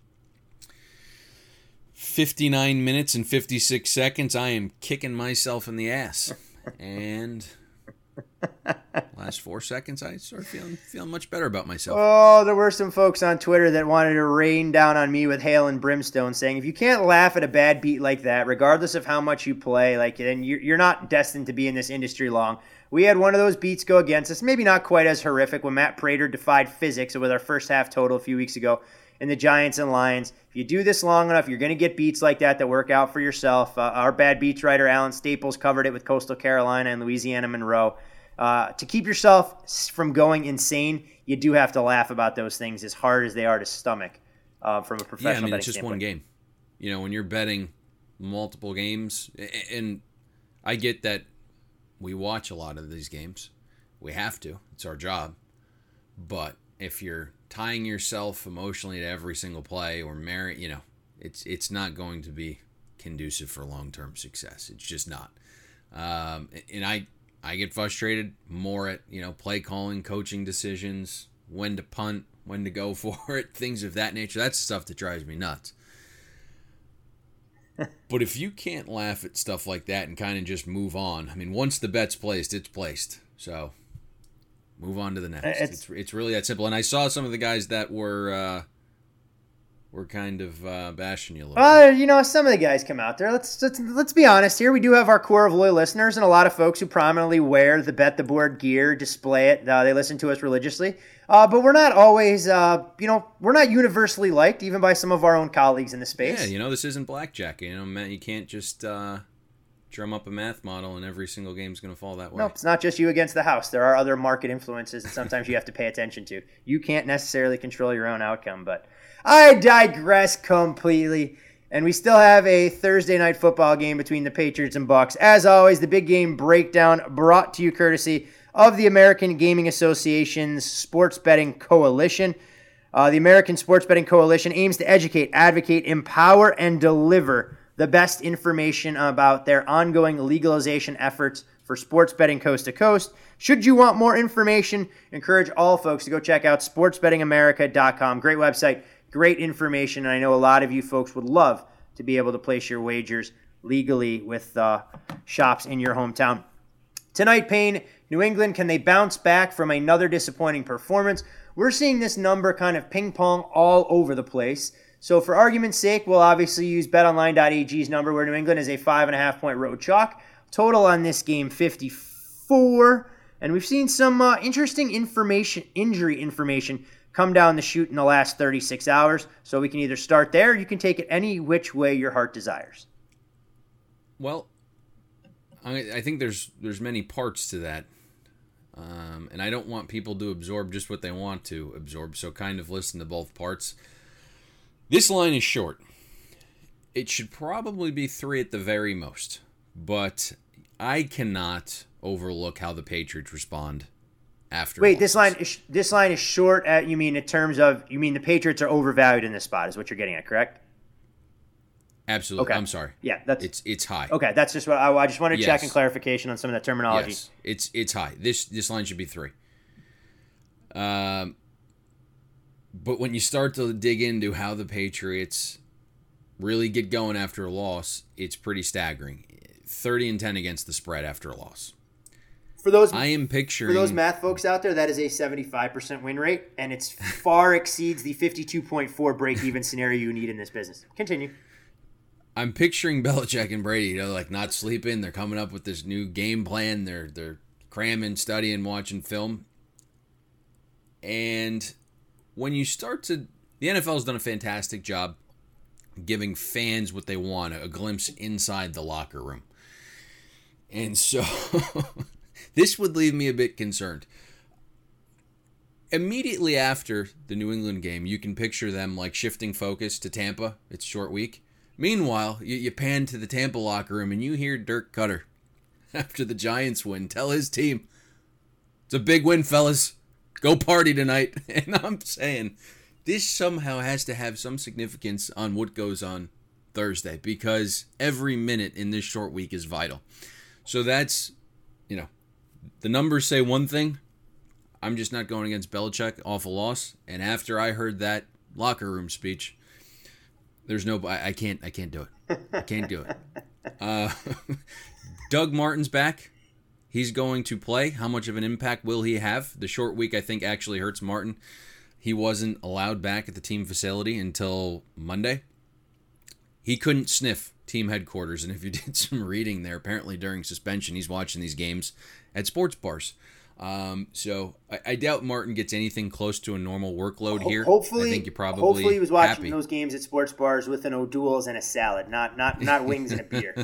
fifty-nine minutes and fifty-six seconds, I am kicking myself in the ass. And last four seconds, I started feeling feeling much better about myself. Oh, there were some folks on Twitter that wanted to rain down on me with hail and brimstone, saying if you can't laugh at a bad beat like that, regardless of how much you play, like then you're not destined to be in this industry long. We had one of those beats go against us, maybe not quite as horrific when Matt Prater defied physics with our first half total a few weeks ago in the Giants and Lions. If you do this long enough, you're going to get beats like that that work out for yourself. Uh, our bad beats writer, Alan Staples, covered it with Coastal Carolina and Louisiana Monroe. Uh, to keep yourself from going insane, you do have to laugh about those things as hard as they are to stomach uh, from a professional yeah, I mean, betting it's just standpoint. one game. You know, when you're betting multiple games, and I get that we watch a lot of these games. We have to. It's our job. But if you're tying yourself emotionally to every single play or merit, you know, it's it's not going to be conducive for long-term success. It's just not. Um, and I I get frustrated more at, you know, play calling, coaching decisions, when to punt, when to go for it, things of that nature. That's the stuff that drives me nuts. But if you can't laugh at stuff like that and kind of just move on, I mean, once the bet's placed, it's placed. So move on to the next. It's it's, it's really that simple. And I saw some of the guys that were uh, were kind of uh, bashing you a little. Uh, you know, some of the guys come out there. Let's, let's let's be honest here. We do have our core of loyal listeners and a lot of folks who prominently wear the Bet the Board gear, display it. Uh, they listen to us religiously. Uh, but we're not always, uh, you know, we're not universally liked, even by some of our own colleagues in the space. Yeah, you know, this isn't blackjack. You know, man, you can't just uh, drum up a math model and every single game's going to fall that way. No, it's not just you against the house. There are other market influences that sometimes you have to pay attention to. You can't necessarily control your own outcome, but I digress completely. And we still have a Thursday night football game between the Patriots and Bucs. As always, the big game breakdown brought to you courtesy of the American Gaming Association's Sports Betting Coalition. Uh, the American Sports Betting Coalition aims to educate, advocate, empower, and deliver the best information about their ongoing legalization efforts for sports betting coast to coast. Should you want more information, encourage all folks to go check out sports betting america dot com. Great website, great information, and I know a lot of you folks would love to be able to place your wagers legally with uh, shops in your hometown. Tonight, Payne, New England, can they bounce back from another disappointing performance? We're seeing this number kind of ping-pong all over the place. So for argument's sake, we'll obviously use bet online dot a g's number, where New England is a five and a half point road chalk. Total on this game, fifty-four. And we've seen some uh, interesting information, injury information come down the chute in the last thirty-six hours. So we can either start there, or you can take it any which way your heart desires. Well, I, I think there's there's many parts to that. Um, and I don't want people to absorb just what they want to absorb, so kind of listen to both parts. This line is short. It should probably be three at the very most, but I cannot overlook how the Patriots respond after. Wait, this line is this line is short. At you mean in terms of you mean the Patriots are overvalued in this spot is what you're getting at, correct? Absolutely. Okay. I'm sorry. Yeah, that's it's it's high. Okay, that's just what I, I just wanted to yes. check and clarification on some of that terminology. Yes, it's it's high. This this line should be three. Um, but when you start to dig into how the Patriots really get going after a loss, it's pretty staggering. thirty and ten against the spread after a loss. For those I am picturing for those math folks out there, that is a seventy-five percent win rate, and it's far exceeds the fifty-two point four break-even scenario you need in this business. Continue. I'm picturing Belichick and Brady, you know, like not sleeping. They're coming up with this new game plan. They're they're cramming, studying, watching film. And when you start to, the N F L has done a fantastic job giving fans what they want, a glimpse inside the locker room. And so this would leave me a bit concerned. Immediately after the New England game, you can picture them like shifting focus to Tampa. It's a short week. Meanwhile, you, you pan to the Tampa locker room and you hear Dirk Cutter, after the Giants win, tell his team, it's a big win, fellas. Go party tonight. And I'm saying, this somehow has to have some significance on what goes on Thursday, because every minute in this short week is vital. So that's, you know, the numbers say one thing. I'm just not going against Belichick off a loss. And after I heard that locker room speech, There's no, I, I can't, I can't do it. I can't do it. Uh, Doug Martin's back. He's going to play. How much of an impact will he have? The short week, I think, actually hurts Martin. He wasn't allowed back at the team facility until Monday. He couldn't sniff team headquarters. And if you did some reading there, apparently during suspension, he's watching these games at sports bars. Um, so I, I doubt Martin gets anything close to a normal workload here. Hopefully, I think you're probably hopefully he was watching happy. those games at sports bars with an O'Doul's and a salad, not not not wings and a beer.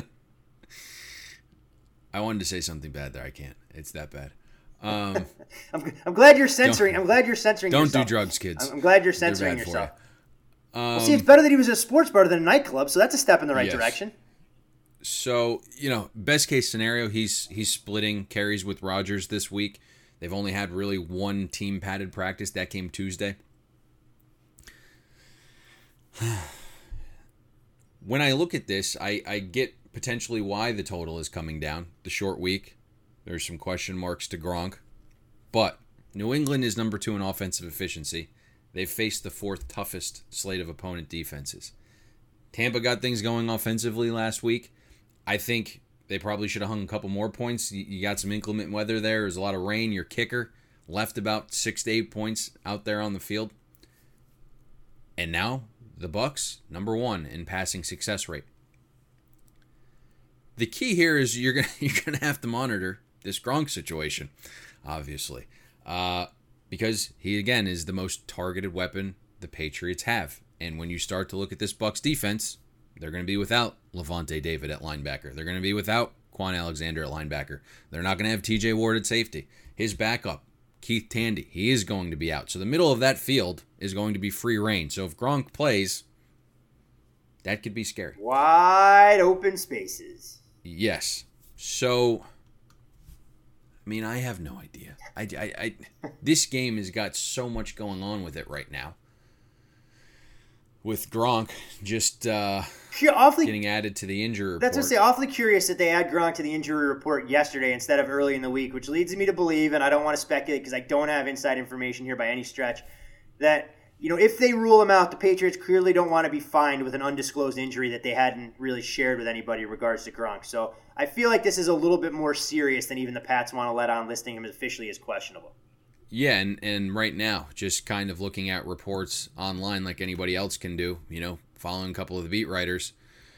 I wanted to say something bad there. I can't. It's that bad. Um, I'm, I'm glad you're censoring. I'm glad you're censoring. Don't yourself. do drugs, kids. I'm, I'm glad you're They're censoring bad for yourself. you. Um, well, see, it's better that he was at a sports bar than a nightclub, so that's a step in the right yes. direction. So, you know, best case scenario, he's he's splitting carries with Rodgers this week. They've only had really one team padded practice. That came Tuesday. When I look at this, I, I get potentially why the total is coming down. The short week, there's some question marks to Gronk. But New England is number two in offensive efficiency. They've faced the fourth toughest slate of opponent defenses. Tampa got things going offensively last week. I think they probably should have hung a couple more points. You, you got some inclement weather there. There's a lot of rain. Your kicker left about six to eight points out there on the field. And now the Bucks, number one in passing success rate. The key here is you're gonna you're gonna have to monitor this Gronk situation, obviously, uh, because he again is the most targeted weapon the Patriots have. And when you start to look at this Bucks defense, they're going to be without Levante David at linebacker. They're going to be without Quan Alexander at linebacker. They're not going to have T J Ward at safety. His backup, Keith Tandy, he is going to be out. So the middle of that field is going to be free reign. So if Gronk plays, that could be scary. Wide open spaces. Yes. So, I mean, I have no idea. I, I, I, this game has got so much going on with it right now. With Gronk just uh, awfully, getting added to the injury report. That's what I say. Awfully curious that they add Gronk to the injury report yesterday instead of early in the week, which leads me to believe, and I don't want to speculate because I don't have inside information here by any stretch, that you know if they rule him out, the Patriots clearly don't want to be fined with an undisclosed injury that they hadn't really shared with anybody in regards to Gronk. So I feel like this is a little bit more serious than even the Pats want to let on, listing him officially as questionable. Yeah, and, and right now, just kind of looking at reports online like anybody else can do, you know, following a couple of the beat writers,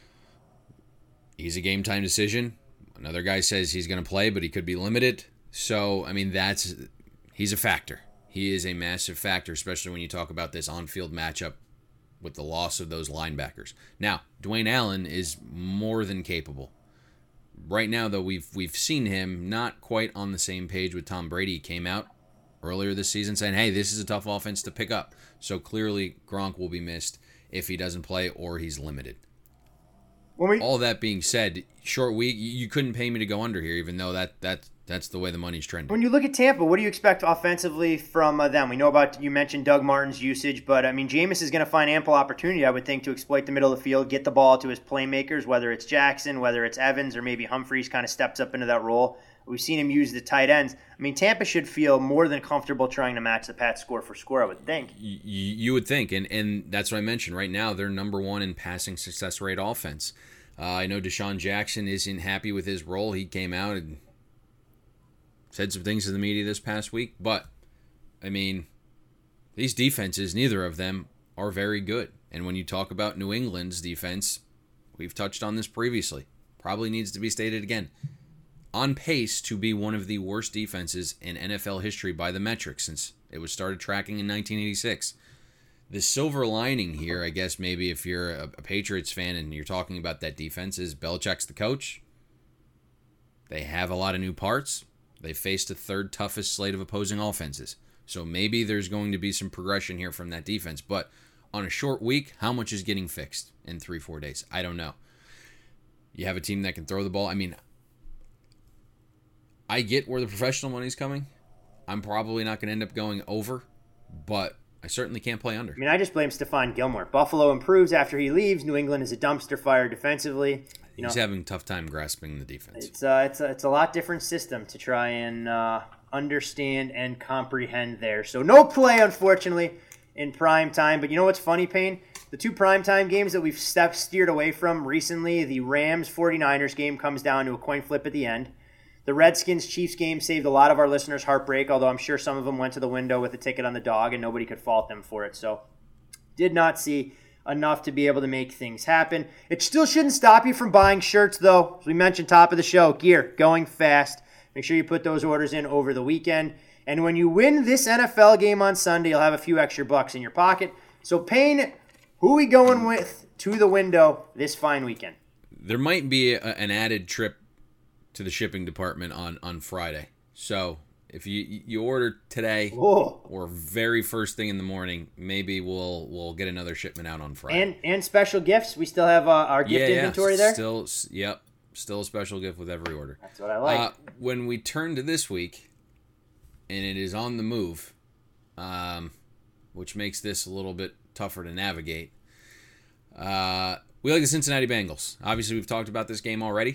he's a game time decision. Another guy says he's going to play, but he could be limited. So, I mean, that's he's a factor. He is a massive factor, especially when you talk about this on-field matchup with the loss of those linebackers. Now, Dwayne Allen is more than capable. Right now, though, we've we've seen him not quite on the same page with Tom Brady. He came out earlier this season saying, hey, this is a tough offense to pick up. So clearly Gronk will be missed if he doesn't play or he's limited. We, All that being said, short week, you couldn't pay me to go under here, even though that, that that's the way the money's trending. When you look at Tampa, what do you expect offensively from uh, them? We know about, you mentioned Doug Martin's usage, but I mean, Jameis is going to find ample opportunity, I would think, to exploit the middle of the field, get the ball to his playmakers, whether it's Jackson, whether it's Evans, or maybe Humphreys kind of steps up into that role. We've seen him use the tight ends. I mean, Tampa should feel more than comfortable trying to match the Pats score for score, I would think. You, you would think, and, and that's what I mentioned. Right now, they're number one in passing success rate offense. Uh, I know Deshaun Jackson isn't happy with his role. He came out and said some things to the media this past week. But, I mean, these defenses, neither of them are very good. And when you talk about New England's defense, we've touched on this previously. Probably needs to be stated again. On pace to be one of the worst defenses in N F L history by the metrics since it was started tracking in nineteen eighty-six. The silver lining here, I guess maybe if you're a, a Patriots fan and you're talking about that defense, is Belichick's the coach. They have a lot of new parts. They faced the third toughest slate of opposing offenses. So maybe there's going to be some progression here from that defense. But on a short week, how much is getting fixed in three, four days? I don't know. You have a team that can throw the ball. I mean, I get where the professional money's coming. I'm probably not going to end up going over, but I certainly can't play under. I mean, I just blame Stephon Gilmore. Buffalo improves after he leaves. New England is a dumpster fire defensively. You He's know, having a tough time grasping the defense. It's uh, it's a, it's a lot different system to try and uh, understand and comprehend there. So no play, unfortunately, in prime time. But you know what's funny, Payne? The two primetime games that we've stepped, steered away from recently, the Rams forty-niners game comes down to a coin flip at the end. The Redskins-Chiefs game saved a lot of our listeners' heartbreak, although I'm sure some of them went to the window with a ticket on the dog, and nobody could fault them for it. So did not see enough to be able to make things happen. It still shouldn't stop you from buying shirts, though. As we mentioned, top of the show, gear going fast. Make sure you put those orders in over the weekend. And when you win this N F L game on Sunday, you'll have a few extra bucks in your pocket. So, Payne, who are we going with to the window this fine weekend? There might be a, an added trip to the shipping department on, on Friday. So if you you order today Whoa. or very first thing in the morning, maybe we'll we'll get another shipment out on Friday. And and special gifts. We still have uh, our gift yeah, inventory yeah. there? Still, yep. Still a special gift with every order. That's what I like. Uh, when we turn to this week, and it is on the move, um, which makes this a little bit tougher to navigate, uh, we like the Cincinnati Bengals. Obviously, we've talked about this game already.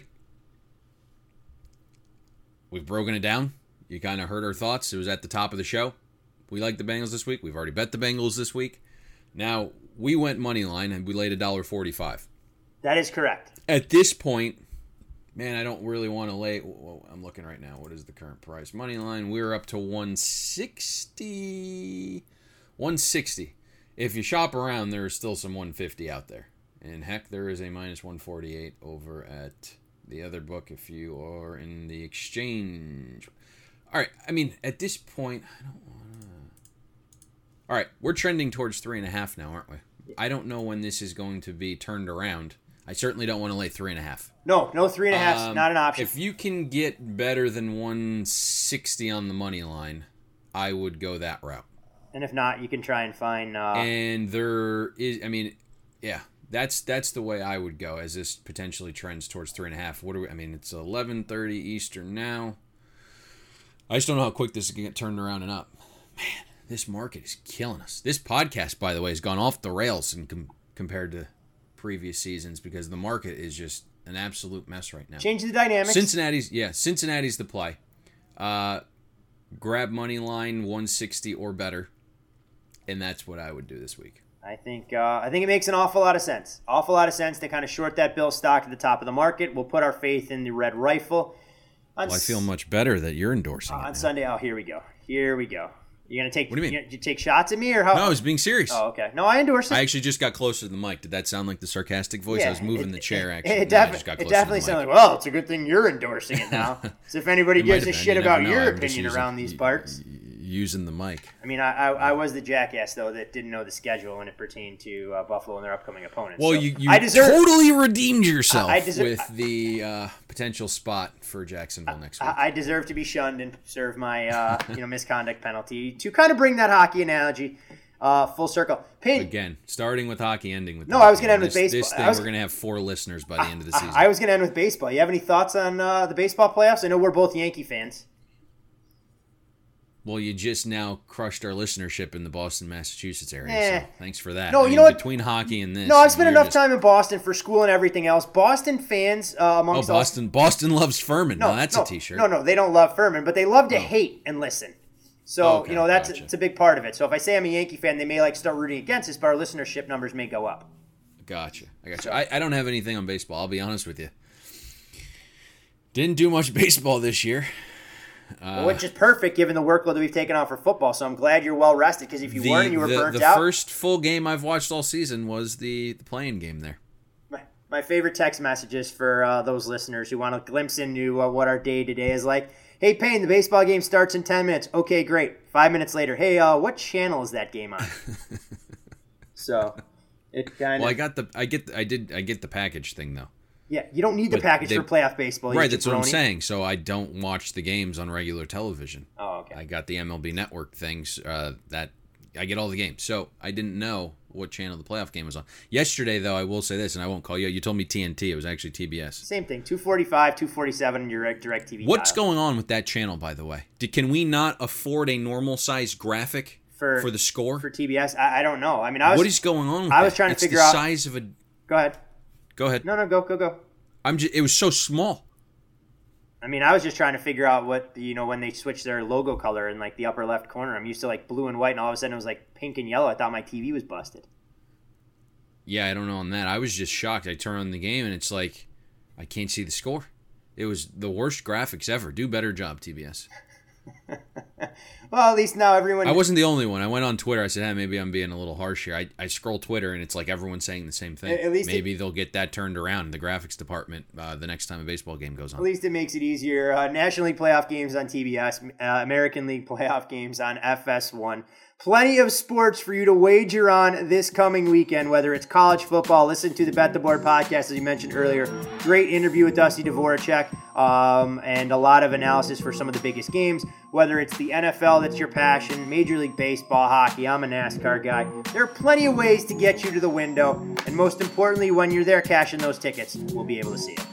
We've broken it down. You kind of heard our thoughts. It was at the top of the show. We like the Bengals this week. We've already bet the Bengals this week. Now, we went money line and we laid one dollar forty-five. That is correct. At this point, man, I don't really want to lay. Well, I'm looking right now. What is the current price? Money line, we're up to one sixty. one sixty. If you shop around, there is still some one fifty out there. And heck, there is a minus one forty-eight over at the other book if you are in the exchange. All right. I mean, at this point, I don't want to. All right. We're trending towards three and a half now, aren't we? I don't know when this is going to be turned around. I certainly don't want to lay three and a half. No, no three and a half. Um, not an option. If you can get better than one sixty on the money line, I would go that route. And if not, you can try and find. Uh... And there is, I mean, yeah, that's that's the way I would go as this potentially trends towards three and a half. What do we? I mean, it's eleven thirty Eastern now. I just don't know how quick this is gonna get turned around and up. Man, this market is killing us. This podcast, by the way, has gone off the rails in com- compared to previous seasons because the market is just an absolute mess right now. Change the dynamics. Cincinnati's, yeah, Cincinnati's the play. Uh, grab money line one sixty or better, and that's what I would do this week. I think uh, I think it makes an awful lot of sense. Awful lot of sense to kind of short that Bill stock at the top of the market. We'll put our faith in the Red Rifle. On well, I feel much better that you're endorsing uh, it on now. Sunday. Oh, here we go. Here we go. You gonna take? What do you mean? You, you take shots at me or how? No, I was being serious. Oh, okay. No, I endorse it. I actually just got closer to the mic. Did that sound like the sarcastic voice? Yeah, I was moving it, the chair. Actually, it, it, no, defi- it definitely sounded like. Well, it's a good thing you're endorsing it now. So if anybody gives a shit about your I'm opinion using, around these parts, using the mic. I mean, I, I I was the jackass though that didn't know the schedule when it pertained to uh, Buffalo and their upcoming opponents. Well, so you, you I deserve, totally redeemed yourself I deserve, with the uh, potential spot for Jacksonville next week. I, I deserve to be shunned and serve my uh, you know misconduct penalty to kind of bring that hockey analogy uh, full circle. Payne, Again, starting with hockey, ending with no, hockey. I was going to end with this, baseball. This thing, was, we're going to have four listeners by the end of the season. I, I was going to end with baseball. You have any thoughts on uh, the baseball playoffs? I know we're both Yankee fans. Well, you just now crushed our listenership in the Boston, Massachusetts area. Eh. So thanks for that. No, I you mean, know what? Between hockey and this. No, I've spent enough just... time in Boston for school and everything else. Boston fans, uh, amongst oh, Boston, all... Boston loves Furman. No, no that's no, a T-shirt. No, no, they don't love Furman, but they love to oh. hate and listen. So oh, okay, you know that's gotcha. it's a big part of it. So if I say I'm a Yankee fan, they may like start rooting against us, but our listenership numbers may go up. Gotcha. I gotcha. I, I don't have anything on baseball. I'll be honest with you. Didn't do much baseball this year. Uh, Which is perfect given the workload that we've taken on for football. So I'm glad you're well rested because if you the, weren't and you were the, burnt the out. The first full game I've watched all season was the, the playing game there. My, my favorite text messages for uh, those listeners who want a glimpse into uh, what our day to day is like. Hey, Payne, the baseball game starts in ten minutes. Okay, great. Five minutes later, hey, uh, what channel is that game on? So it kind of. Well, I got the I get I did I get the package thing though. Yeah, you don't need the but package they, for playoff baseball. Right, that's what I'm saying. So I don't watch the games on regular television. Oh, okay. I got the M L B Network things uh, that I get all the games. So I didn't know what channel the playoff game was on. Yesterday, though, I will say this, and I won't call you. You told me T N T. It was actually T B S. Same thing, two forty-five, two forty-seven in your DirecTV. What's dial. going on with that channel, by the way? Did, can we not afford a normal-sized graphic for, for the score? For T B S? I, I don't know. I mean, I was, what is going on with I that? was trying to it's figure the out. size of a... Go ahead. Go ahead. No, no, go, go, go. I'm just, it was so small. I mean, I was just trying to figure out what, you know, when they switched their logo color in, like, the upper left corner. I'm used to, like, blue and white, and all of a sudden it was, like, pink and yellow. I thought my T V was busted. Yeah, I don't know on that. I was just shocked. I turn on the game, and it's like, I can't see the score. It was the worst graphics ever. Do better job, T B S. Well, at least now everyone... I wasn't the only one. I went on Twitter. I said, hey, maybe I'm being a little harsh here. I, I scroll Twitter, and it's like everyone's saying the same thing. At least maybe it, they'll get that turned around in the graphics department uh, the next time a baseball game goes on. At least it makes it easier. Uh, National League playoff games on T B S, uh, American League playoff games on F S one. Plenty of sports for you to wager on this coming weekend, whether it's college football. Listen to the Bet the Board podcast, as you mentioned earlier. Great interview with Dusty Dvoracek, um, and a lot of analysis for some of the biggest games. Whether it's the N F L that's your passion, Major League Baseball, hockey, I'm a NASCAR guy. There are plenty of ways to get you to the window, and most importantly, when you're there cashing those tickets, we'll be able to see it.